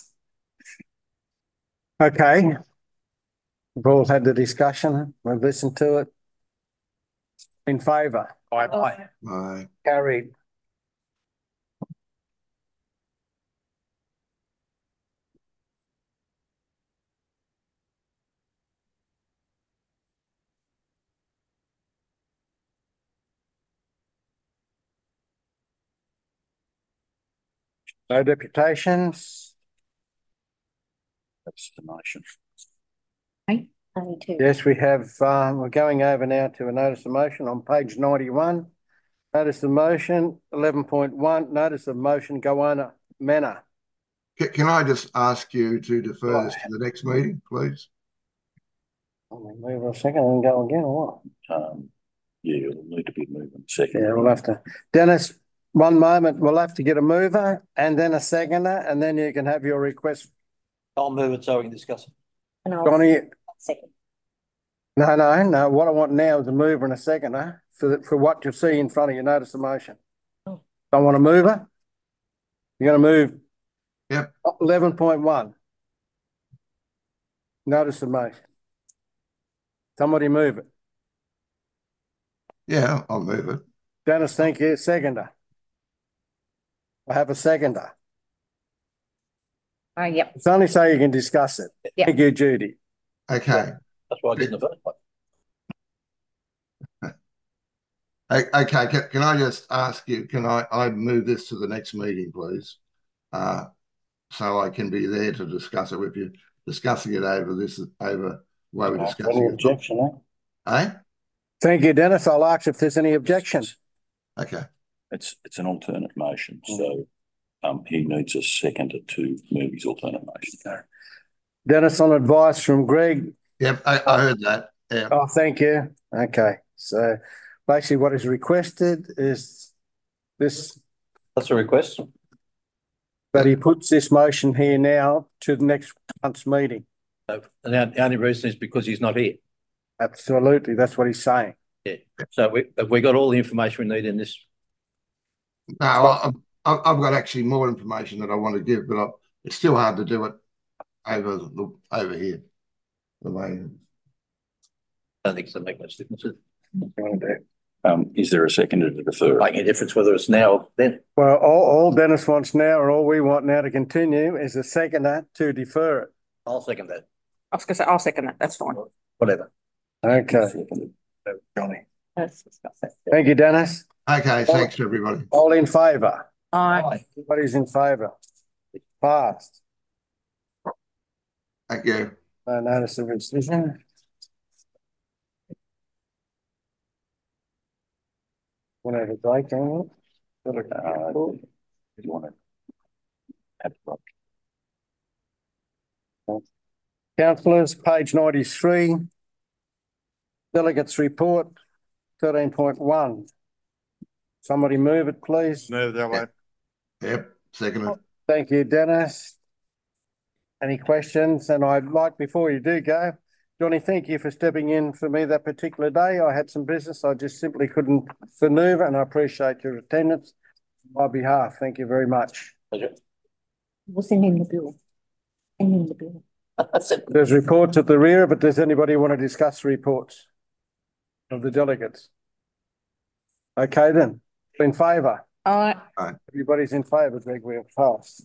Okay. We've all had the discussion. We've listened to it. In favour? Aye. Aye. Aye. Carried. No deputations. That's the motion. Right. Me too. Yes, we have. Um, we're going over now to a notice of motion on page ninety-one. Notice of motion eleven point one. Notice of motion Goanna Manor. Can, can I just ask you to defer right. this to the next meeting, please? I'll move a second and go again, or what? Um, yeah, it'll need to be moved in a second. Yeah, we'll have to. Dennis, one moment. We'll have to get a mover and then a seconder, and then you can have your request. I'll move it so we can discuss it. And I'll Johnny, second. No, no, no. What I want now is a mover and a seconder for the, for what you see in front of you. Notice the motion. Oh. Don't want a mover? You're going to move. Yep. eleven point one. Notice the motion. Somebody move it. Yeah, I'll move it. Dennis, thank you. Seconder. I have a seconder. Oh, yep. It's only so you can discuss it. Yep. Thank you, Judy. Okay. That's why I did in the first place. Okay, can, can I just ask you, can I, I move this to the next meeting, please? Uh, so I can be there to discuss it with you, discussing it over this, over where we're discussing any it. objection, eh? Eh? Thank you, Dennis. I'll ask if there's any objection. Okay. It's it's an alternate motion, so um, he needs a seconder to move his alternate motion. Dennis, on advice from Greg. Yep, I, I heard that. Yeah. Oh, thank you. Okay, so basically what is requested is this. That's a request. But he puts this motion here now to the next month's meeting. So, and the the only reason is because he's not here. Absolutely, that's what he's saying. Yeah. So we, have we got all the information we need in this? No, I, I, I've got actually more information that I want to give, but I, it's still hard to do it over the, over here. The way. I don't think it's going to make much difference. Um, is there a second to defer? Making a difference whether it's now or then. Well, all, all Dennis wants now, or all we want now to continue, is a seconder to defer it. I'll second that. I was going to say, I'll second that. That's fine. Whatever. Okay. Johnny. Thank you, Dennis. Okay, thanks everybody. All in favour? Aye. Everybody's in favour. Passed. Thank you. No notice of rescission. Want to have a break, don't you? Uh, do you want to have a break? Councillors, page ninety-three. Delegates report, thirteen point one. Somebody move it, please. Move that way. Yep, second it. Thank you, Dennis. Any questions? And I'd like, before you do go, Johnny, thank you for stepping in for me that particular day. I had some business I just simply couldn't manoeuvre, and I appreciate your attendance on my behalf. Thank you very much. Pleasure. Wasn't in the bill. And in the bill. There's reports at the rear, but does anybody want to discuss reports of the delegates? Okay then, in favour? Aye. Everybody's in favour, Greg, we're passed.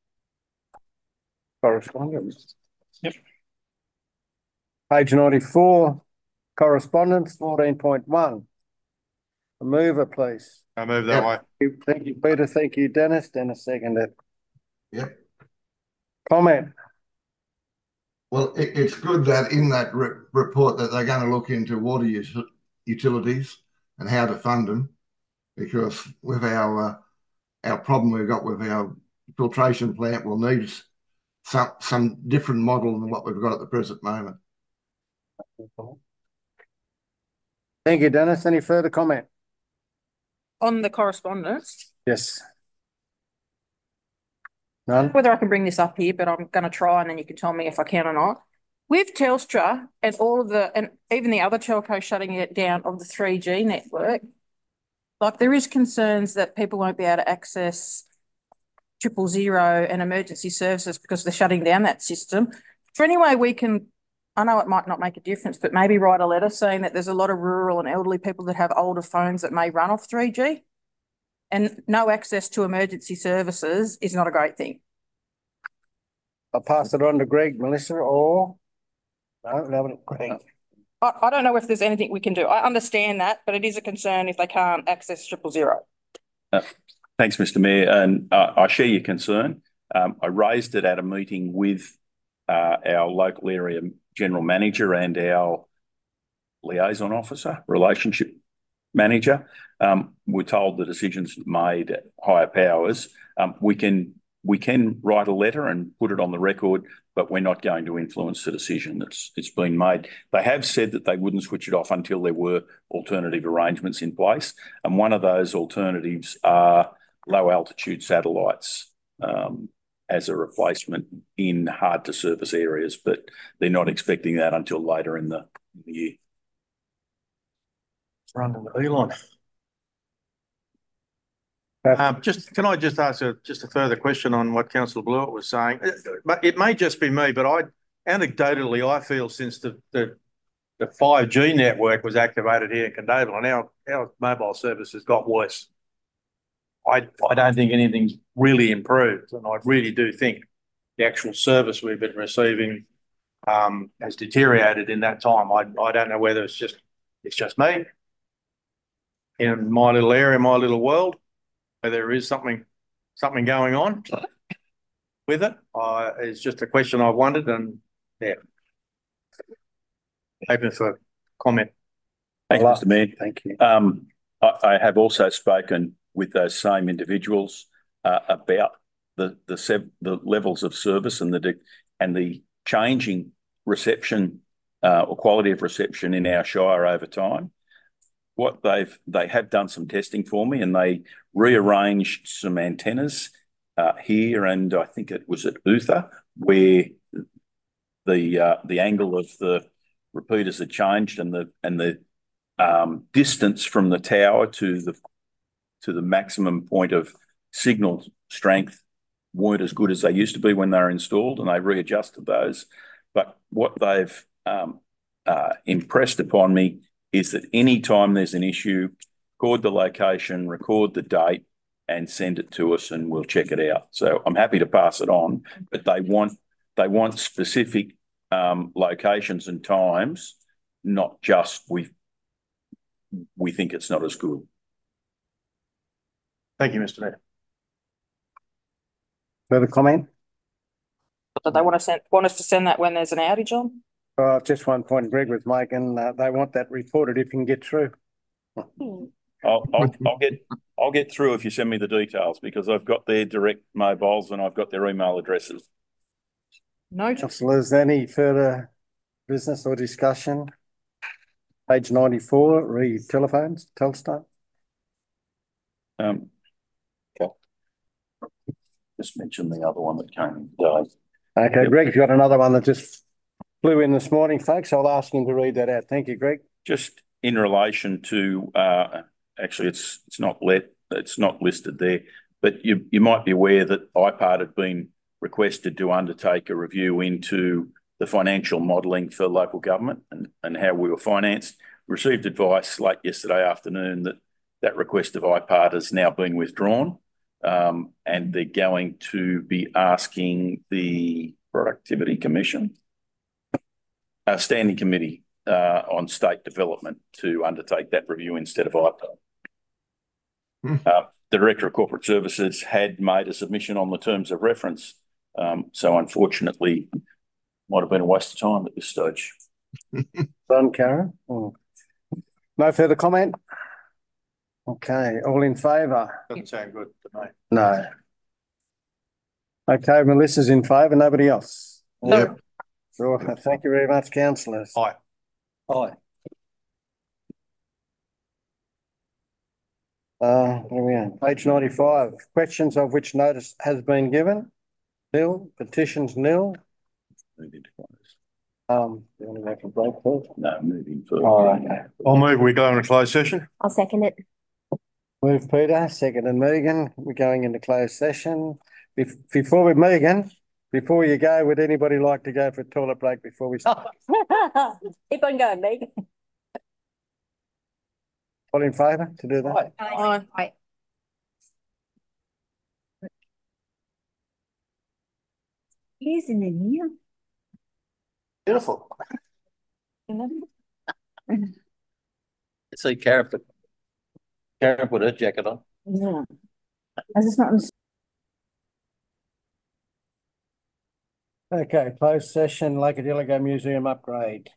Correspondence. Yep. Page ninety-four, correspondence, fourteen point one. A mover, please. I move that Yep. way. Thank you, Peter. Thank you, Dennis. Dennis seconded. Yep. Comment. Well, it, it's good that in that re report that they're going to look into water us utilities and how to fund them, because with our uh, our problem we've got with our filtration plant, we'll need some some different model than what we've got at the present moment. Thank you, Dennis. Any further comment? On the correspondence, Yes. None? whether I can bring this up here, but I'm going to try and then you can tell me if I can or not. With Telstra and all of the, and even the other telco shutting it down of the three G network, like there is concerns that people won't be able to access triple zero and emergency services because they're shutting down that system. Is there any way we can, I know it might not make a difference, but maybe write a letter saying that there's a lot of rural and elderly people that have older phones that may run off three G, and no access to emergency services is not a great thing. I'll pass it on to Greg, Melissa, or no, no, Greg. I, I don't know if there's anything we can do. I understand that, but it is a concern if they can't access triple zero. Uh, thanks, Mister Mayor, and uh, I share your concern. Um, I raised it at a meeting with uh, our local area general manager and our liaison officer, relationship manager. Um, we're told the decisions made at higher powers. Um, we can we can write a letter and put it on the record, but we're not going to influence the decision that's it's been made. They have said that they wouldn't switch it off until there were alternative arrangements in place, and one of those alternatives are low altitude satellites um, as a replacement in hard to service areas, but they're not expecting that until later in the, in the year. It's running the Elon. Um, just can I just ask a just a further question on what Councillor Blewett was saying? But it may just be me, but I anecdotally I feel since the the, the five G network was activated here in Condable, and our our mobile service has got worse. I I don't think anything's really improved, and I really do think the actual service we've been receiving um, has deteriorated in that time. I I don't know whether it's just it's just me in my little area, my little world, whether there is something something going on with it. Uh, it's just a question I've wondered, and yeah, open for comment. Thanks, Mister Mayor. Thank you. Um, I, I have also spoken with those same individuals uh, about the the, sev the levels of service and the and the changing reception uh, or quality of reception in our shire over time. What they've they have done some testing for me, and they rearranged some antennas uh, here, and I think it was at Uther, where the uh, the angle of the repeaters had changed, and the and the um, distance from the tower to the to the maximum point of signal strength weren't as good as they used to be when they were installed, and they readjusted those. But what they've um, uh, impressed upon me is that any time there's an issue, record the location, record the date, and send it to us, and we'll check it out. So I'm happy to pass it on, but they want they want specific um, locations and times, not just we we think it's not as good. Thank you, Mister Mayor. Further comment? Do they want to send, want us to send that when there's an outage on? Uh, just one point Greg was making, uh, they want that reported if you can get through. I'll, I'll, I'll get I'll get through if you send me the details, because I've got their direct mobiles and I've got their email addresses. No. Councillors, any further business or discussion? Page ninety-four, re telephones, Telstar. Um, okay. Just mention the other one that came in today. Okay, Yep. Greg's got another one that just flew in this morning, folks. I'll ask him to read that out. Thank you, Greg. Just in relation to, uh, actually, it's it's not let it's not listed there, but you you might be aware that I P A R D had been requested to undertake a review into the financial modelling for local government and, and how we were financed. We received advice late yesterday afternoon that that request of I P A R D has now been withdrawn, um, and they're going to be asking the Productivity Commission, a standing committee uh, on state development, to undertake that review instead of I P A R D. Hmm. Uh, the Director of Corporate Services had made a submission on the terms of reference, um, so unfortunately might have been a waste of time at this stage. Done, Karen. Oh. No further comment? Okay, all in favour? Doesn't sound good to me. No. Okay, Melissa's in favour, nobody else? Yep. Sure. Thank you very much, councillors. Aye. Aye. Uh, here we are, page ninety-five, questions of which notice has been given. Nil, petitions nil. Move into close. Um, do you want to go for a break first? No, moving further. All right, okay. I'll move, we go into closed session. I'll second it. Move Peter, second and Megan. We're going into closed session. Bef- Before we, Megan, before you go, would anybody like to go for a toilet break before we start? Keep on going, Meg. All in favour to do that? Aye. Aye. Isn't it here? Beautiful. See Karen put, Karen put her jacket on. Yeah. Is this not in the Okay, closed session, Lake Adeligo Museum upgrade.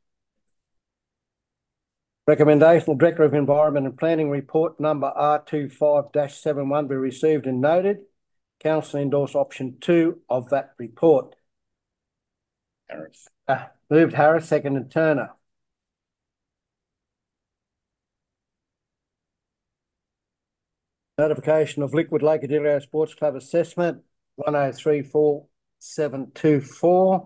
Recommendation, Director of Environment and Planning report number R twenty-five dash seventy-one be received and noted. Council endorse option two of that report. Harris. Uh, moved Harris, seconded Turner. Notification of Liquid Lake Adeligo Sports Club assessment one oh three four seven two four.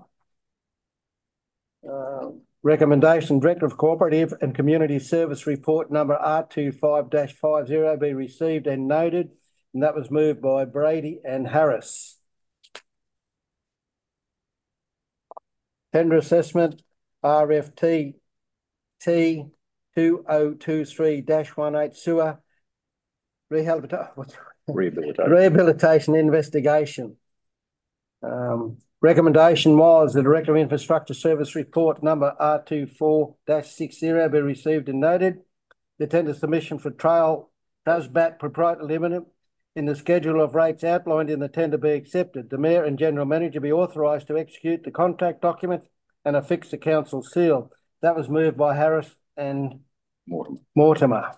Uh, recommendation, Director of Cooperative and Community Service report number R twenty-five dash fifty be received and noted, and that was moved by Brady and Harris. Tender assessment R F T T two oh two three dash eighteen sewer rehabilitation Rehabilitation. rehabilitation investigation. Um, recommendation was the Director of Infrastructure Service report number R twenty-four dash sixty be received and noted. The tender submission for Trail Tasbat Proprietary Limited in the schedule of rates outlined in the tender be accepted. The Mayor and General Manager be authorised to execute the contract documents and affix the council seal. That was moved by Harris and Mortimer. Mortimer.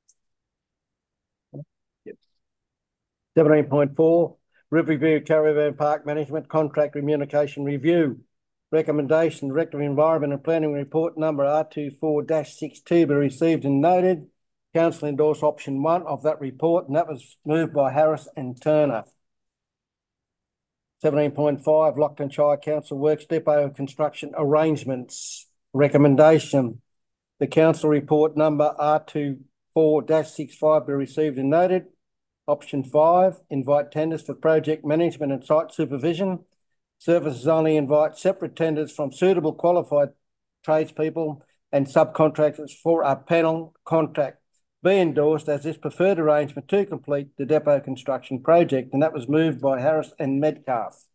Yep. seventeen point four, Riverview Caravan Park Management Contract Communication Review. Recommendation, Director of Environment and Planning report number R twenty-four dash sixty-two be received and noted. Council endorse option one of that report, and that was moved by Harris and Turner. Seventeen point five, Lachlan Shire Council Works Depot Construction Arrangements. Recommendation. The council report number R two four six five be received and noted. Option five, invite tenders for project management and site supervision. Services only invite separate tenders from suitable qualified tradespeople and subcontractors for a panel contract. Be endorsed as this preferred arrangement to complete the depot construction project, and that was moved by Harris and Metcalfe.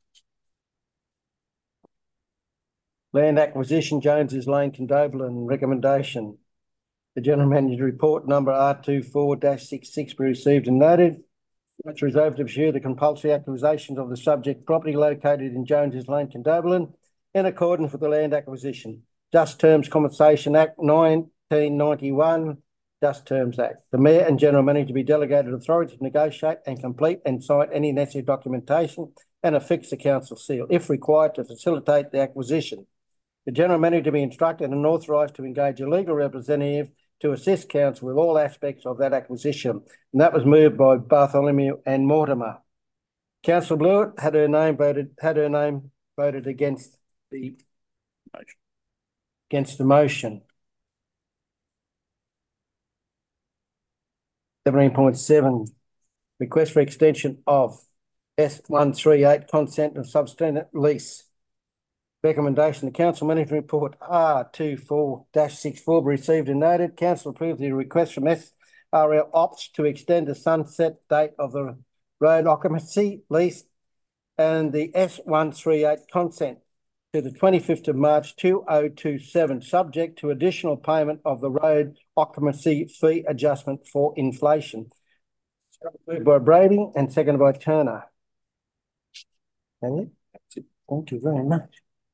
Land acquisition, Joneses Lane, Condobolin. Recommendation. The General Manager report number R two four six six be received and noted. It's reserved to pursue the compulsory acquisitions of the subject property located in Joneses Lane, Condobolin, in accordance with the Land Acquisition Just Terms Compensation Act nineteen ninety-one, Just Terms Act. The Mayor and General Manager be delegated authority to negotiate and complete and sign any necessary documentation and affix the council seal, if required, to facilitate the acquisition. The General Manager be instructed and authorised to engage a legal representative to assist council with all aspects of that acquisition. And that was moved by Bartholomew and Mortimer. Councillor Blewett had her name voted had her name voted against the motion. Against the motion. Seventeen point seven. Request for extension of S one three eight consent and substandard lease. Recommendation. The Council Manager report R two four six four be received and noted. Council approved the request from S R L Ops to extend the sunset date of the road occupancy lease and the S one three eight consent to the twenty-fifth of March two thousand twenty-seven, subject to additional payment of the road occupancy fee adjustment for inflation. Moved by Brady and seconded by Turner. Thank you very much.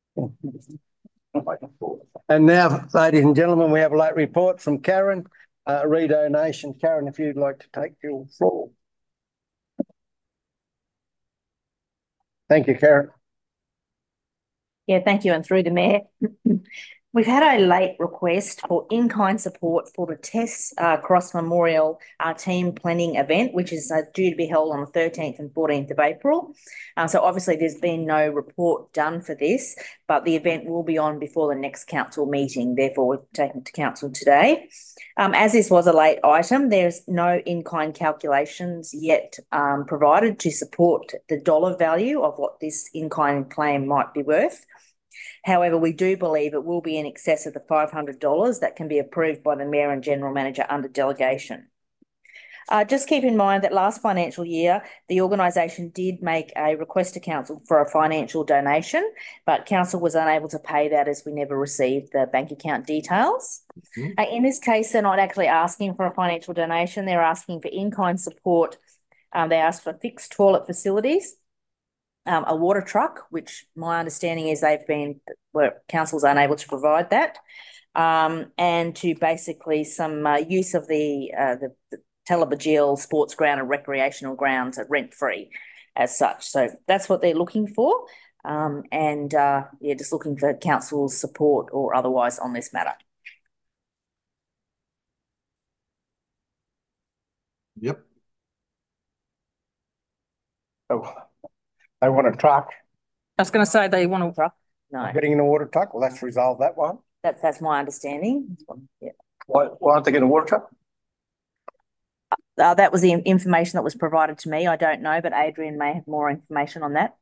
And now, ladies and gentlemen, we have a late report from Karen, uh, redonation. Karen, if you'd like to take your floor. Thank you, Karen. Yeah, thank you. And through the Mayor, we've had a late request for in-kind support for the Tess uh, Cross Memorial uh, Team Planning event, which is uh, due to be held on the thirteenth and fourteenth of April. Uh, so obviously there's been no report done for this, but the event will be on before the next council meeting. Therefore, we're taking it to council today. Um, as this was a late item, there's no in-kind calculations yet um, provided to support the dollar value of what this in-kind claim might be worth. However, we do believe it will be in excess of the five hundred dollars that can be approved by the Mayor and General Manager under delegation. Uh, just keep in mind that last financial year, the organisation did make a request to Council for a financial donation, but Council was unable to pay that as we never received the bank account details. Mm-hmm. Uh, in this case, they're not actually asking for a financial donation. They're asking for in-kind support. Um, they asked for fixed toilet facilities, Um, a water truck, which my understanding is they've been, where council's unable to provide that, um, and to basically some uh, use of the, uh, the, the Talabajil sports ground and recreational grounds at rent-free as such. So that's what they're looking for, um, and uh, yeah, just looking for council's support or otherwise on this matter. Yep. Oh. They want a truck. I was going to say they want a truck. No. Getting in a water truck? Well, let's resolve that one. That's that's my understanding. Yeah. Why, why aren't they getting a water truck? Uh, that was the information that was provided to me. I don't know, but Adrian may have more information on that.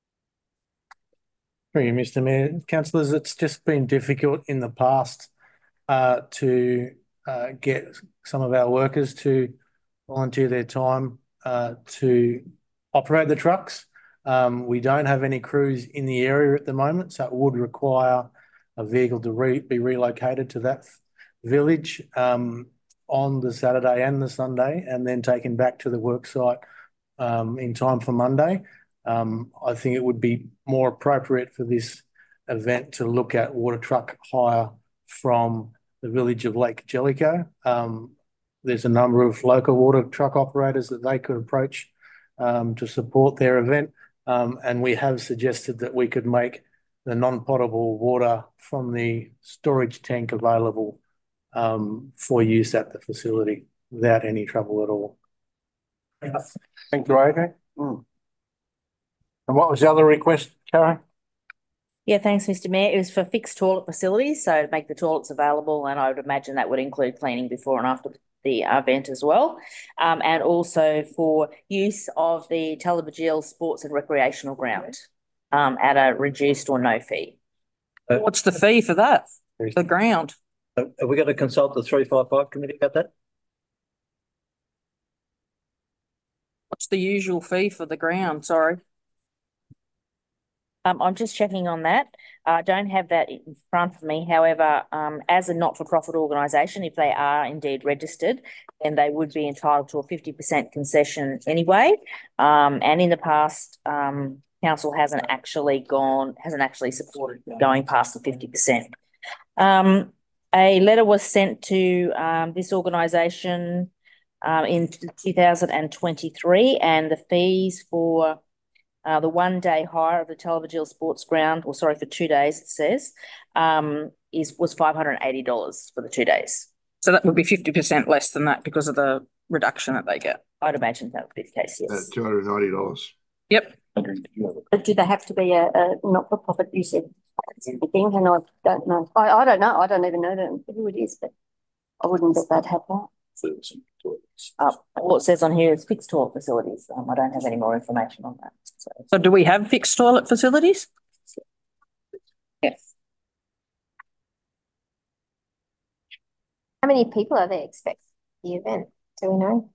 Thank you, Mister Mayor. Councillors, it's just been difficult in the past uh, to uh, get some of our workers to volunteer their time uh, to operate the trucks. Um, we don't have any crews in the area at the moment, so it would require a vehicle to re be relocated to that village um, on the Saturday and the Sunday, and then taken back to the work site um, in time for Monday. Um, I think it would be more appropriate for this event to look at water truck hire from the village of Lake Jellicoe. Um, there's a number of local water truck operators that they could approach um, to support their event. Um, and we have suggested that we could make the non-potable water from the storage tank available um, for use at the facility without any trouble at all. Thank you, Adrian. Mm. And what was the other request, Karen? Yeah, thanks, Mister Mayor. It was for fixed toilet facilities, so to make the toilets available, and I would imagine that would include cleaning before and after the event as well. Um, and also for use of the Talabajil Sports and Recreational Ground um, at a reduced or no fee. What's the fee for that? The ground? Are are we going to consult the three five five committee about that? What's the usual fee for the ground? Sorry. Um, I'm just checking on that. I don't have that in front of me. However, um, as a not-for-profit organisation, if they are indeed registered, then they would be entitled to a fifty percent concession anyway. Um, and in the past, um, council hasn't actually gone, hasn't actually supported going past the fifty percent. Um, a letter was sent to um, this organisation um, in two thousand twenty-three, and the fees for Uh, the one day hire of the Talabajil Sports Ground, or sorry, for two days, it says, um, is was five hundred and eighty dollars for the two days. So that would be fifty percent less than that because of the reduction that they get. I'd imagine that would be the case, yes. Two hundred and ninety dollars. Yep. But do they have to be a, a not-for-profit? You said thing, and I don't know. I, I don't know. I don't even know that, who it is, but I wouldn't bet they'd have that. Uh, all it says on here is fixed toilet facilities. Um, I don't have any more information on that. So, So do we have fixed toilet facilities? yes. How many people are they expecting the event? Do we know?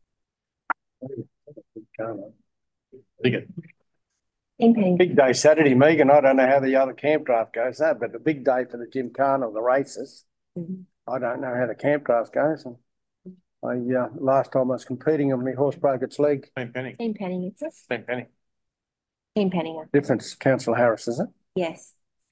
Big, Impending. Big day Saturday, Megan. I don't know how the other camp draft goes, no, but a big day for the Gymkhana or the races. Mhm. I don't know how the camp draft goes. And I, uh, last time I was competing and my horse broke its leg. Team Penny, Team Penning, is it? Team Penny. Team Penning, Difference, Councillor Harris, is it? yes.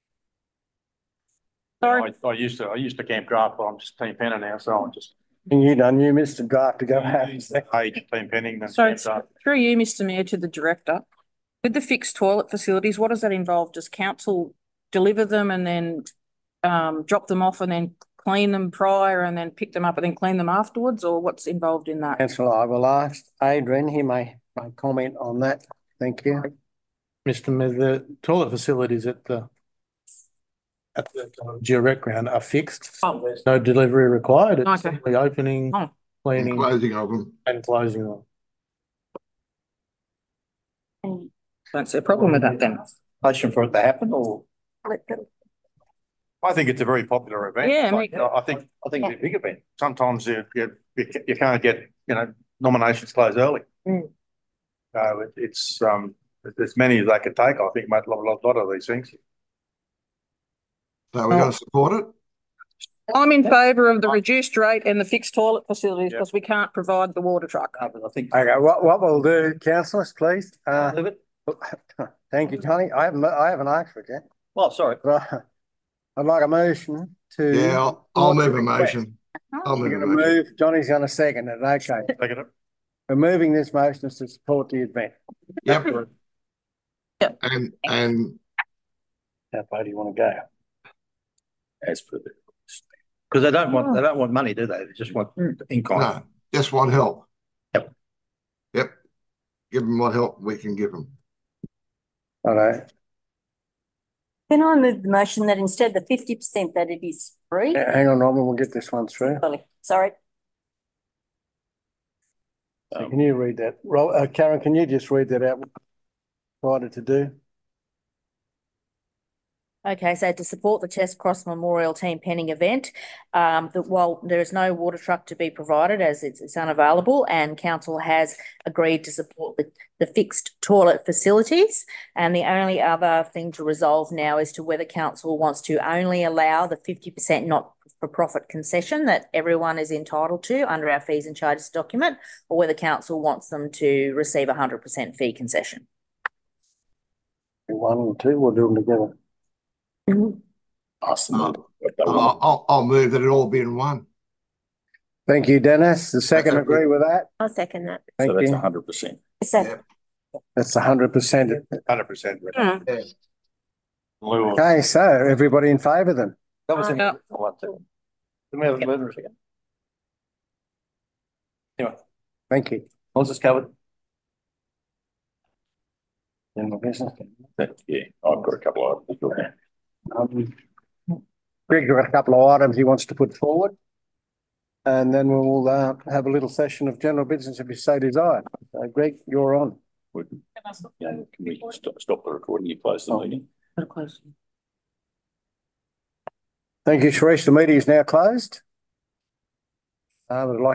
Sorry. I, I used to, I used to camp draft, but I'm just Team Penny now, so I'm just. And you done, you missed a draft to go have. Age Team Penny. then So camp it's draft. through you, Mister Mayor, to the director. With the fixed toilet facilities, what does that involve? Does council deliver them and then um, drop them off and then clean them prior and then pick them up and then clean them afterwards, or what's involved in that? Councillor, I will ask Adrian, he may, may comment on that. Thank you. Mister Mayor, the toilet facilities at the at the Geo-Rec ground are fixed. So there's no delivery required. It's Okay. simply opening, Oh. And cleaning, closing of them. and closing them. And Don't see a problem with that then. Motion for it to happen, or? let them- I think it's a very popular event. Yeah, me Like, too. I think, I think it's a big event. Sometimes you, you, you ca- you can't get, you know, nominations close early. Mm. So it, it's, um, as many as they can take, I think, mate, a lot, lot, lot of these things. So we're going to support it? I'm in favour of the reduced rate and the fixed toilet facilities Yeah. because we can't provide the water truck. No, but I think. Okay, what, what we'll do, councillors, please, uh, Leave it? thank you, Tony. I haven't, I haven't asked for it yet. Oh, sorry. But I- I'd like a motion to. Yeah, I'll, I'll move a motion. I'll move We're a gonna motion. move, Johnny's gonna second it, okay. Take it. We're moving this motion to support the event. Yep. Yep. And, and How far do you want to go? As per the. Because they don't want, they don't want money, do they? They just want in kind. no, just want help. Yep. Yep. Give them what help we can give them. All right, Can I move the motion that instead of the fifty percent that it is free? hang on, Robin, we'll get this one through. Sorry. So can you read that? Ro- uh, Karen, can you just read that out? Provided to do? Okay, so to support the Chess Cross Memorial Team Penning event, um, that while there is no water truck to be provided as it's, it's unavailable, and council has agreed to support the, the fixed toilet facilities. And the only other thing to resolve now is to whether council wants to only allow the fifty percent not for profit concession that everyone is entitled to under our fees and charges document, or whether council wants them to receive a one hundred percent fee concession. One and two, we'll do them together. Ask them Uh, what they I'll, want. I'll, I'll move that it all be in one. Thank you, Dennis. The second agree with that? I'll second that. Thank So that's you. a hundred percent. Is that Yeah. That's a hundred percent. Hundred percent. Mm. Okay, so everybody in favour then? That was in. Yeah. One, two. Anyway, Thank you. Was this covered? General business. That, yeah, I've got a couple of items. Um, Greg's got a couple of items he wants to put forward. And then we'll uh, have a little session of general business if you so desire. So Greg, you're on. Would- Yeah, can we stop, stop the recording? You close the meeting. Thank you, Sharice. The meeting is now closed. I would like